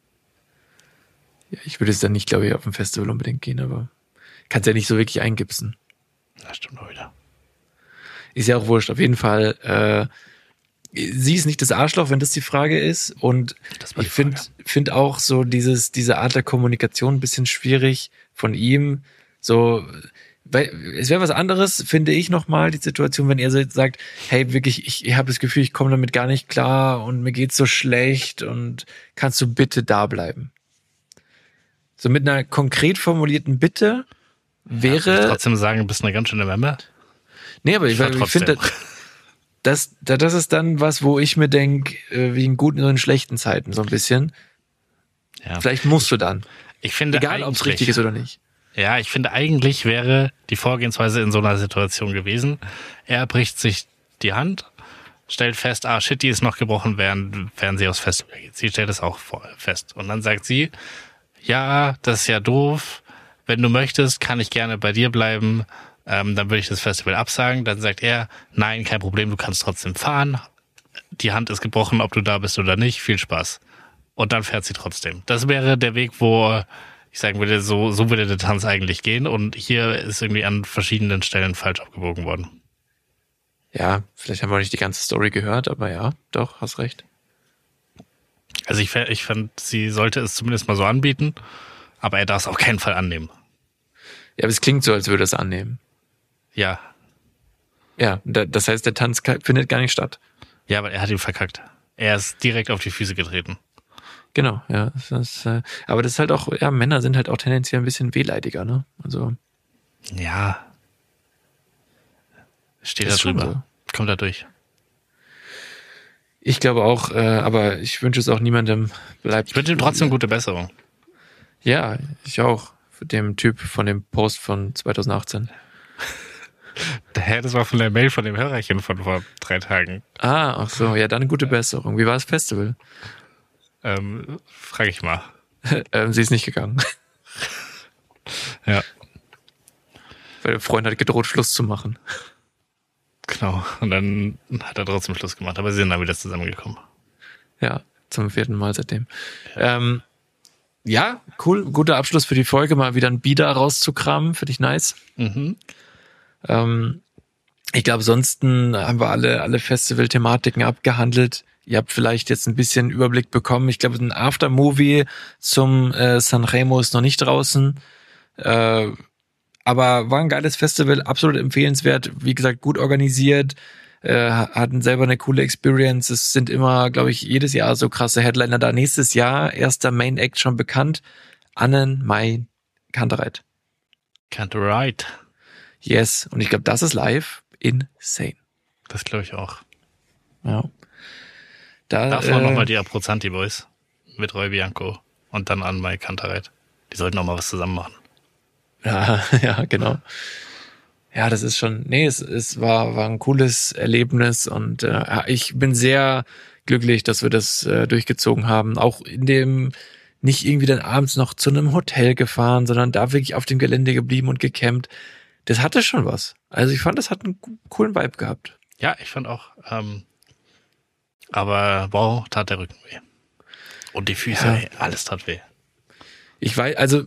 Ja, ich würde es dann nicht, glaube ich, auf dem Festival unbedingt gehen, aber kannst ja nicht so wirklich eingipsen. Das stimmt auch wieder. Ist ja auch wurscht. Auf jeden Fall, äh, sie ist nicht das Arschloch, wenn das die Frage ist. Und Das war die ich finde Frage. find auch so dieses, diese Art der Kommunikation ein bisschen schwierig von ihm. So, weil es wäre was anderes, finde ich nochmal, die Situation, wenn er so sagt, hey, wirklich, ich, ich habe das Gefühl, ich komme damit gar nicht klar und mir geht's so schlecht und kannst du bitte da bleiben? So mit einer konkret formulierten Bitte Ja, wäre... würde ich trotzdem sagen, du bist eine ganz schöne Memme. Nee, aber ich, fahr ich trotzdem. finde, das, das, das ist dann was, wo ich mir denke, wie in guten und in schlechten Zeiten so ein bisschen. Ja. Vielleicht musst du dann. Ich finde Egal, ob es eigentlich- richtig ist oder nicht. Ja, ich finde eigentlich wäre die Vorgehensweise in so einer Situation gewesen. Er bricht sich die Hand, stellt fest, ah shit, die ist noch gebrochen, während, während sie aufs Festival geht. Sie stellt es auch vor, fest. Und dann sagt sie, ja, das ist ja doof. Wenn du möchtest, kann ich gerne bei dir bleiben. Ähm, dann würde ich das Festival absagen. Dann sagt er, nein, kein Problem, du kannst trotzdem fahren. Die Hand ist gebrochen, ob du da bist oder nicht. Viel Spaß. Und dann fährt sie trotzdem. Das wäre der Weg, wo ich sagen würde, so, so würde der Tanz eigentlich gehen. Und hier ist irgendwie an verschiedenen Stellen falsch abgebogen worden. Ja, vielleicht haben wir nicht die ganze Story gehört, aber ja, doch, hast recht. Also ich, fä- ich fand, sie sollte es zumindest mal so anbieten, aber er darf es auf keinen Fall annehmen. Ja, aber es klingt so, als würde er es annehmen. Ja, Ja, da- das heißt, der Tanz ka- findet gar nicht statt. ja, aber er hat ihn verkackt. Er ist direkt auf die Füße getreten. Genau, ja. Das ist, äh, aber das ist halt auch, ja, Männer sind halt auch tendenziell ein bisschen wehleidiger, ne? Also, Ja. Steht da ist schon drüber. so. Kommt da durch. Ich glaube auch, äh, aber ich wünsche es auch niemandem, bleibt. Ich wünsche ihm trotzdem gute Besserung. Ja, ich auch. Für dem Typ von dem Post von zwanzig achtzehn. Hä, das war von der Mail von dem Hörerchen von vor drei Tagen. Ah, ach so, ja, dann gute Besserung. Wie war das Festival? Ähm, frag ich mal. ähm, sie ist nicht gegangen. Ja, Weil der Freund hat gedroht, Schluss zu machen. genau. Und dann hat er trotzdem Schluss gemacht, aber sie sind dann wieder zusammengekommen. Ja, zum vierten Mal seitdem. Ja, ähm, ja cool. Guter Abschluss für die Folge. Mal wieder ein Bieder rauszukramen. Finde ich nice. Mhm. Ähm, ich glaube, ansonsten haben wir alle, alle Festival-Thematiken abgehandelt. Ihr habt vielleicht jetzt ein bisschen Überblick bekommen. Ich glaube, ein Aftermovie zum äh, Sanremo ist noch nicht draußen. Äh, aber war ein geiles Festival, absolut empfehlenswert. Wie gesagt, gut organisiert. Äh, hatten selber eine coole Experience. Es sind immer, glaube ich, jedes Jahr so krasse Headliner da. Nächstes Jahr, erster Main Act schon bekannt. Annen Mai Kantereit. Kantereit. Yes. Und ich glaube, das ist live insane. Das glaube ich auch. Ja. Da, Davor äh, nochmal die Abruzzanti Boys mit Roy Bianco und dann an Mike Kantereit. Die sollten auch mal was zusammen machen. Ja, ja, genau. Ja, das ist schon, nee, es, es war, war ein cooles Erlebnis und äh, ich bin sehr glücklich, dass wir das äh, durchgezogen haben. Auch in dem, nicht irgendwie dann abends noch zu einem Hotel gefahren, sondern da wirklich auf dem Gelände geblieben und gecampt. Das hatte schon was. Also ich fand, das hat einen coolen Vibe gehabt. Ja, ich fand auch. Ähm, aber wow, tat der Rücken weh. Und die Füße, Ja. ey, alles tat weh. Ich weiß, also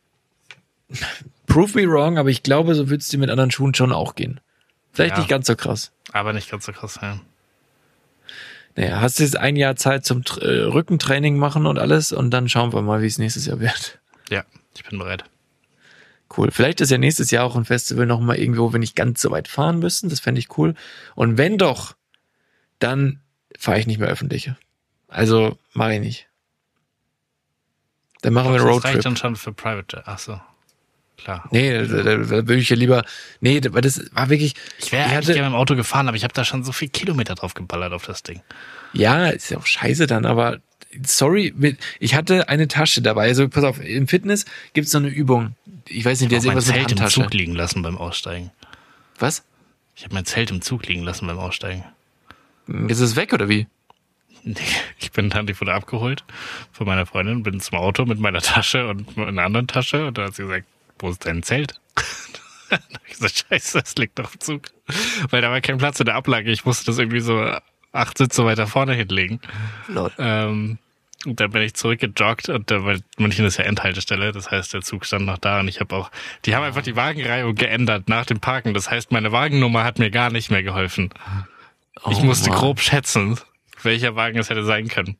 prove me wrong, aber ich glaube, so würd's dir mit anderen Schuhen schon auch gehen. Vielleicht Ja. nicht ganz so krass. Aber nicht ganz so krass, ja. Naja, hast du jetzt ein Jahr Zeit zum äh, Rückentraining machen und alles und dann schauen wir mal, wie es nächstes Jahr wird. Ja, ich bin bereit. Cool. Vielleicht ist ja nächstes Jahr auch ein Festival nochmal irgendwo, wenn nicht ganz so weit fahren müssen. Das fände ich cool. Und wenn doch, dann fahre ich nicht mehr öffentliche. Also mache ich nicht. Dann machen wir einen Das Roadtrip. reicht dann schon für Private. Ach so. Klar. Nee, da, da, da würde ich ja lieber. Nee, weil das war wirklich. Ich wäre ich eigentlich hatte- gerne im Auto gefahren, aber ich habe da schon so viel Kilometer drauf geballert auf das Ding. Ja, ist ja auch scheiße dann, aber sorry, mit- ich hatte eine Tasche dabei. Also pass auf, im Fitness gibt's so eine Übung. Ich weiß nicht, der Ich ist habe mein irgendwas mit Zelt im Handtasche. Zug liegen lassen beim Aussteigen. Was? Ich habe mein Zelt im Zug liegen lassen beim Aussteigen. Ist es weg oder wie? Nee, ich bin dann, ich wurde abgeholt von meiner Freundin, bin zum Auto mit meiner Tasche und einer anderen Tasche und dann hat sie gesagt, wo ist dein Zelt? Dann hab ich gesagt, scheiße, das liegt doch im Zug. Weil da war kein Platz in der Ablage. Ich musste das irgendwie so acht Sitze weiter vorne hinlegen. Lol. Ähm, und dann bin ich zurückgejoggt und da, weil München ist ja Endhaltestelle, das heißt, der Zug stand noch da und ich habe auch, die haben einfach die Wagenreihung geändert nach dem Parken. Das heißt, meine Wagennummer hat mir gar nicht mehr geholfen. Ich Oh, musste Mann. grob schätzen, welcher Wagen es hätte sein können.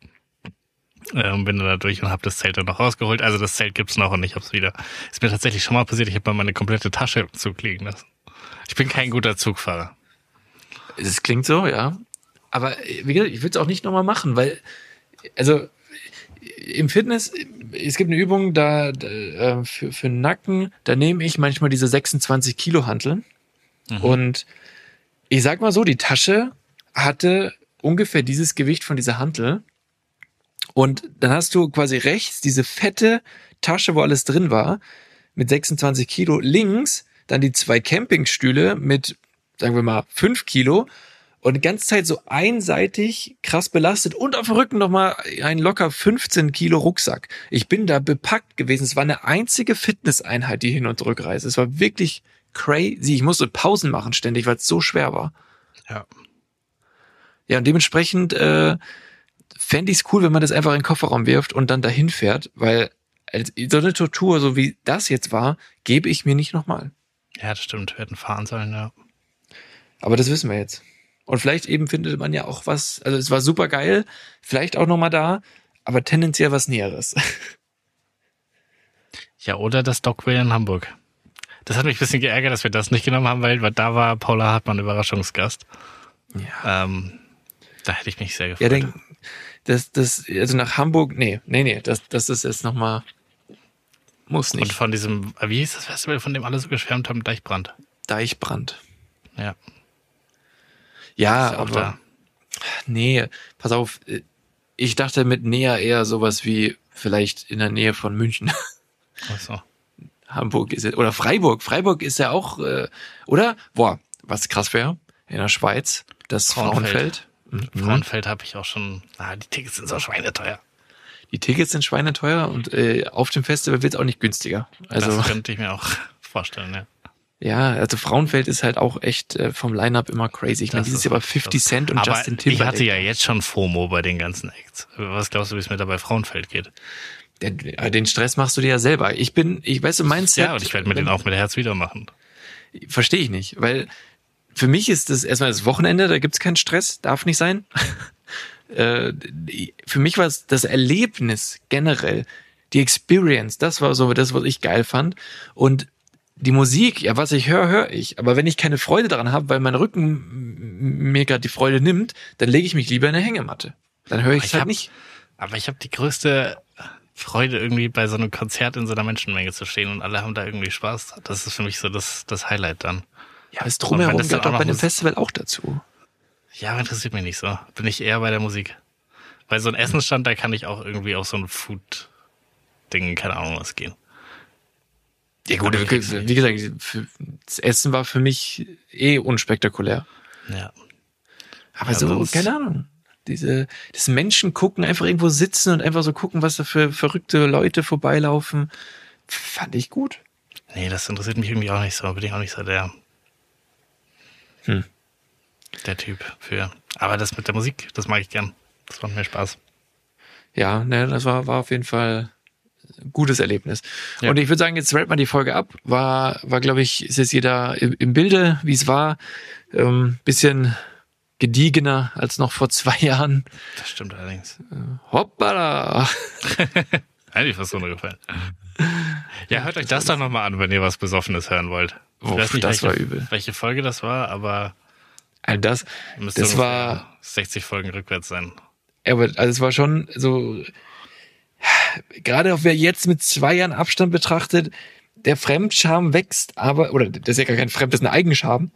Ähm, bin dann da durch und habe das Zelt dann noch rausgeholt. Also das Zelt gibt's noch und ich hab's wieder. Ist mir tatsächlich schon mal passiert, ich habe mal meine komplette Tasche im Zug liegen lassen. Ich bin kein guter Zugfahrer. Es klingt so, ja. Aber äh, wie gesagt, ich würde es auch nicht nochmal machen, weil, also im Fitness, es gibt eine Übung da, da äh, für, für den Nacken, da nehme ich manchmal diese sechsundzwanzig Kilo Hanteln. Mhm. Und ich sag mal so, die Tasche hatte ungefähr dieses Gewicht von dieser Hantel. Und dann hast du quasi rechts diese fette Tasche, wo alles drin war, mit sechsundzwanzig Kilo. Links dann die zwei Campingstühle mit, sagen wir mal, fünf Kilo. Und die ganze Zeit so einseitig krass belastet. Und auf dem Rücken nochmal ein locker fünfzehn Kilo Rucksack. Ich bin da bepackt gewesen. Es war eine einzige Fitnesseinheit, die Hin- und Rückreise. Es war wirklich crazy. Ich musste Pausen machen ständig, weil es so schwer war. Ja. Ja, und dementsprechend äh, fände ich es cool, wenn man das einfach in den Kofferraum wirft und dann dahin fährt, weil als, so eine Tortur, so wie das jetzt war, gebe ich mir nicht nochmal. Ja, das stimmt. Wir hätten fahren sollen, ja. Aber das wissen wir jetzt. Und vielleicht eben findet man ja auch was, also es war super geil, vielleicht auch nochmal da, aber tendenziell was Näheres. Ja, oder das Dogville in Hamburg. Das hat mich ein bisschen geärgert, dass wir das nicht genommen haben, weil da war Paula Hartmann Überraschungsgast. Ja, Ähm, da hätte ich mich sehr gefreut. ja denk, das, das, also nach Hamburg, nee, nee, nee, das, das ist jetzt nochmal, muss Und nicht. von diesem, wie hieß das Festival, von dem alle so geschwärmt haben, Deichbrand. Deichbrand. Ja. Ja, Ist ja auch aber da. nee, pass auf, ich dachte mit näher eher sowas wie vielleicht in der Nähe von München. Ach so. Hamburg ist ja, oder Freiburg. Freiburg ist ja auch, äh, oder? Boah, was krass wäre, in der Schweiz, das Frauenfeld. Frauenfeld. Mhm. Frauenfeld habe ich auch schon, ah, die Tickets sind so schweineteuer. Die Tickets sind schweineteuer und äh, auf dem Festival wird es auch nicht günstiger. Also Das könnte ich mir auch vorstellen, ja. ja, also Frauenfeld ist halt auch echt äh, vom Line-Up immer crazy. Ich meine, Das dieses ist Jahr war wirklich fifty krass. Cent und Aber Justin ich Timberlake. hatte ja jetzt schon FOMO bei den ganzen Acts. Was glaubst du, wie es mir da bei Frauenfeld geht? Den, den Stress machst du dir ja selber. Ich bin, ich weiß, du meinst Ja, und ich werde mir den auch mit Herz wieder machen. Verstehe ich nicht, weil für mich ist das erstmal das Wochenende, da gibt's keinen Stress, darf nicht sein. äh, für mich war es das Erlebnis generell, die Experience, das war so das, was ich geil fand. Und die Musik, ja, was ich höre, höre ich. Aber wenn ich keine Freude daran habe, weil mein Rücken mir gerade die Freude nimmt, dann lege ich mich lieber in eine Hängematte. Dann höre ich es Ich halt hab- nicht. Aber ich habe die größte Freude, irgendwie bei so einem Konzert in so einer Menschenmenge zu stehen und alle haben da irgendwie Spaß. Das ist für mich so das, das Highlight dann. Ja, das Drumherum das dann gehört auch auch bei noch dem Mus- Festival auch dazu. Ja, interessiert mich nicht so. Bin ich eher bei der Musik. Weil so ein Essensstand, da kann ich auch irgendwie auf so ein Food-Ding, keine Ahnung, was gehen. Ja gut, Aber ich- wie gesagt, für- das Essen war für mich eh unspektakulär. Ja. Aber Ja, so, sonst- keine Ahnung. Diese, das Menschen gucken, einfach irgendwo sitzen und einfach so gucken, was da für verrückte Leute vorbeilaufen, fand ich gut. Nee, das interessiert mich irgendwie auch nicht so. Bin ich auch nicht so der, Hm. der Typ für. Aber das mit der Musik, das mag ich gern. Das macht mir Spaß. Ja, ne, das war, war auf jeden Fall ein gutes Erlebnis. Ja. Und ich würde sagen, jetzt rate mal die Folge ab. War, war, glaube ich, ist jetzt jeder im, im Bilde, wie es war. Ähm, bisschen gediegener als noch vor zwei Jahren. Das stimmt allerdings. Hoppala! Eigentlich fast runtergefallen. Ja, hört euch das doch nochmal an, wenn ihr was Besoffenes hören wollt. Ich Uff, weiß nicht, das welche, war übel. welche Folge das war, aber Also das, müsste das ungefähr war, sechzig Folgen rückwärts sein. aber also es war schon so, gerade auch wer jetzt mit zwei Jahren Abstand betrachtet, der Fremdscham wächst, aber, oder das ist ja gar kein Fremd, das ist eine Eigenscham.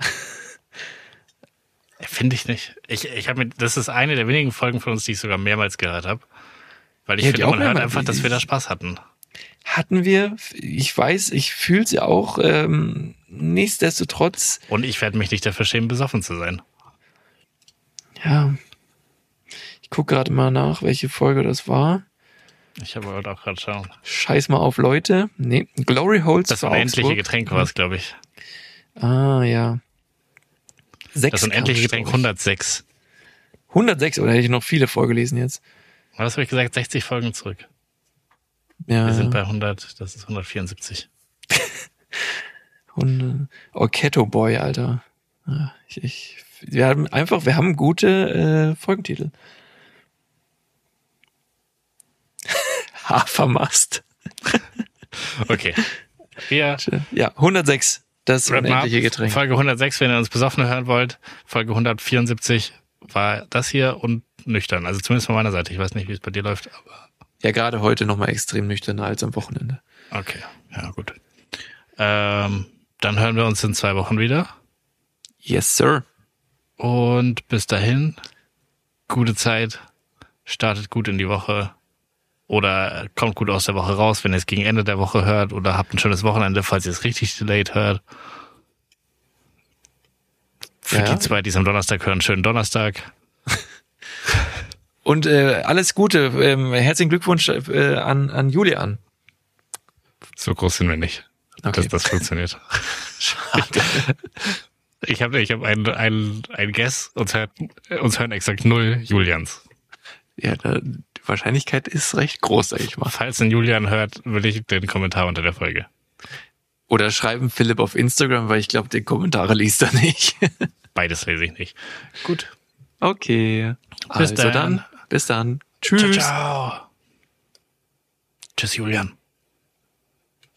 Finde ich nicht. Ich, ich habe mir, das ist eine der wenigen Folgen von uns, die ich sogar mehrmals gehört habe. Weil ich Ja, die finde, auch man hört mehrmals. einfach, dass wir da Spaß hatten. Hatten wir, ich weiß, ich fühle sie auch, ähm, nichtsdestotrotz, Und ich werde mich nicht dafür schämen, besoffen zu sein. ja, ich gucke gerade mal nach, welche Folge das war. Ich habe heute auch gerade schauen. Scheiß mal auf Leute. Nee, Glory Holes Das für unendliche Augsburg. Getränk war es, glaube ich. Ah, ja. Sechs Das unendliche kam's, Getränk glaub ich. hundertsechs. hundertsechs, oder hätte ich noch viele vorgelesen jetzt? Was habe ich gesagt? sechzig Folgen zurück. Ja, Wir sind bei hundert, das ist hundertvierundsiebzig. Und, oh, Keto Boy, Alter. Ja, ich, ich, wir haben einfach, wir haben gute äh, Folgentitel. Hafermast. Okay. Wir Ja, hundertsechs, das rappen ab. unendliche Getränk. Folge hundertsechs, wenn ihr uns besoffen hören wollt. Folge hundertvierundsiebzig war das hier und nüchtern. Also zumindest von meiner Seite. Ich weiß nicht, wie es bei dir läuft, aber Ja, gerade heute nochmal extrem nüchterner als am Wochenende. okay. Ja, gut. Ähm, dann hören wir uns in zwei Wochen wieder. Yes, sir. Und bis dahin, gute Zeit, startet gut in die Woche oder kommt gut aus der Woche raus, wenn ihr es gegen Ende der Woche hört oder habt ein schönes Wochenende, falls ihr es richtig delayed hört. Für Ja. die zwei, die es am Donnerstag hören, schönen Donnerstag. Und äh, alles Gute. Ähm, herzlichen Glückwunsch äh, an, an Julian. So groß sind wir nicht, Okay. dass das funktioniert. Schade. Ich habe ich hab ein, ein, ein Guess, uns, hört, uns hören exakt null Julians. Ja, da, die Wahrscheinlichkeit ist recht groß, sag ich mal. Falls ein Julian hört, will ich den Kommentar unter der Folge. Oder schreiben Philipp auf Instagram, weil ich glaube, den Kommentare liest er nicht. Beides lese ich nicht. Gut. Okay. Bis also dann. dann. Bis dann. Tschüss. Ciao, ciao. Tschüss, Julian.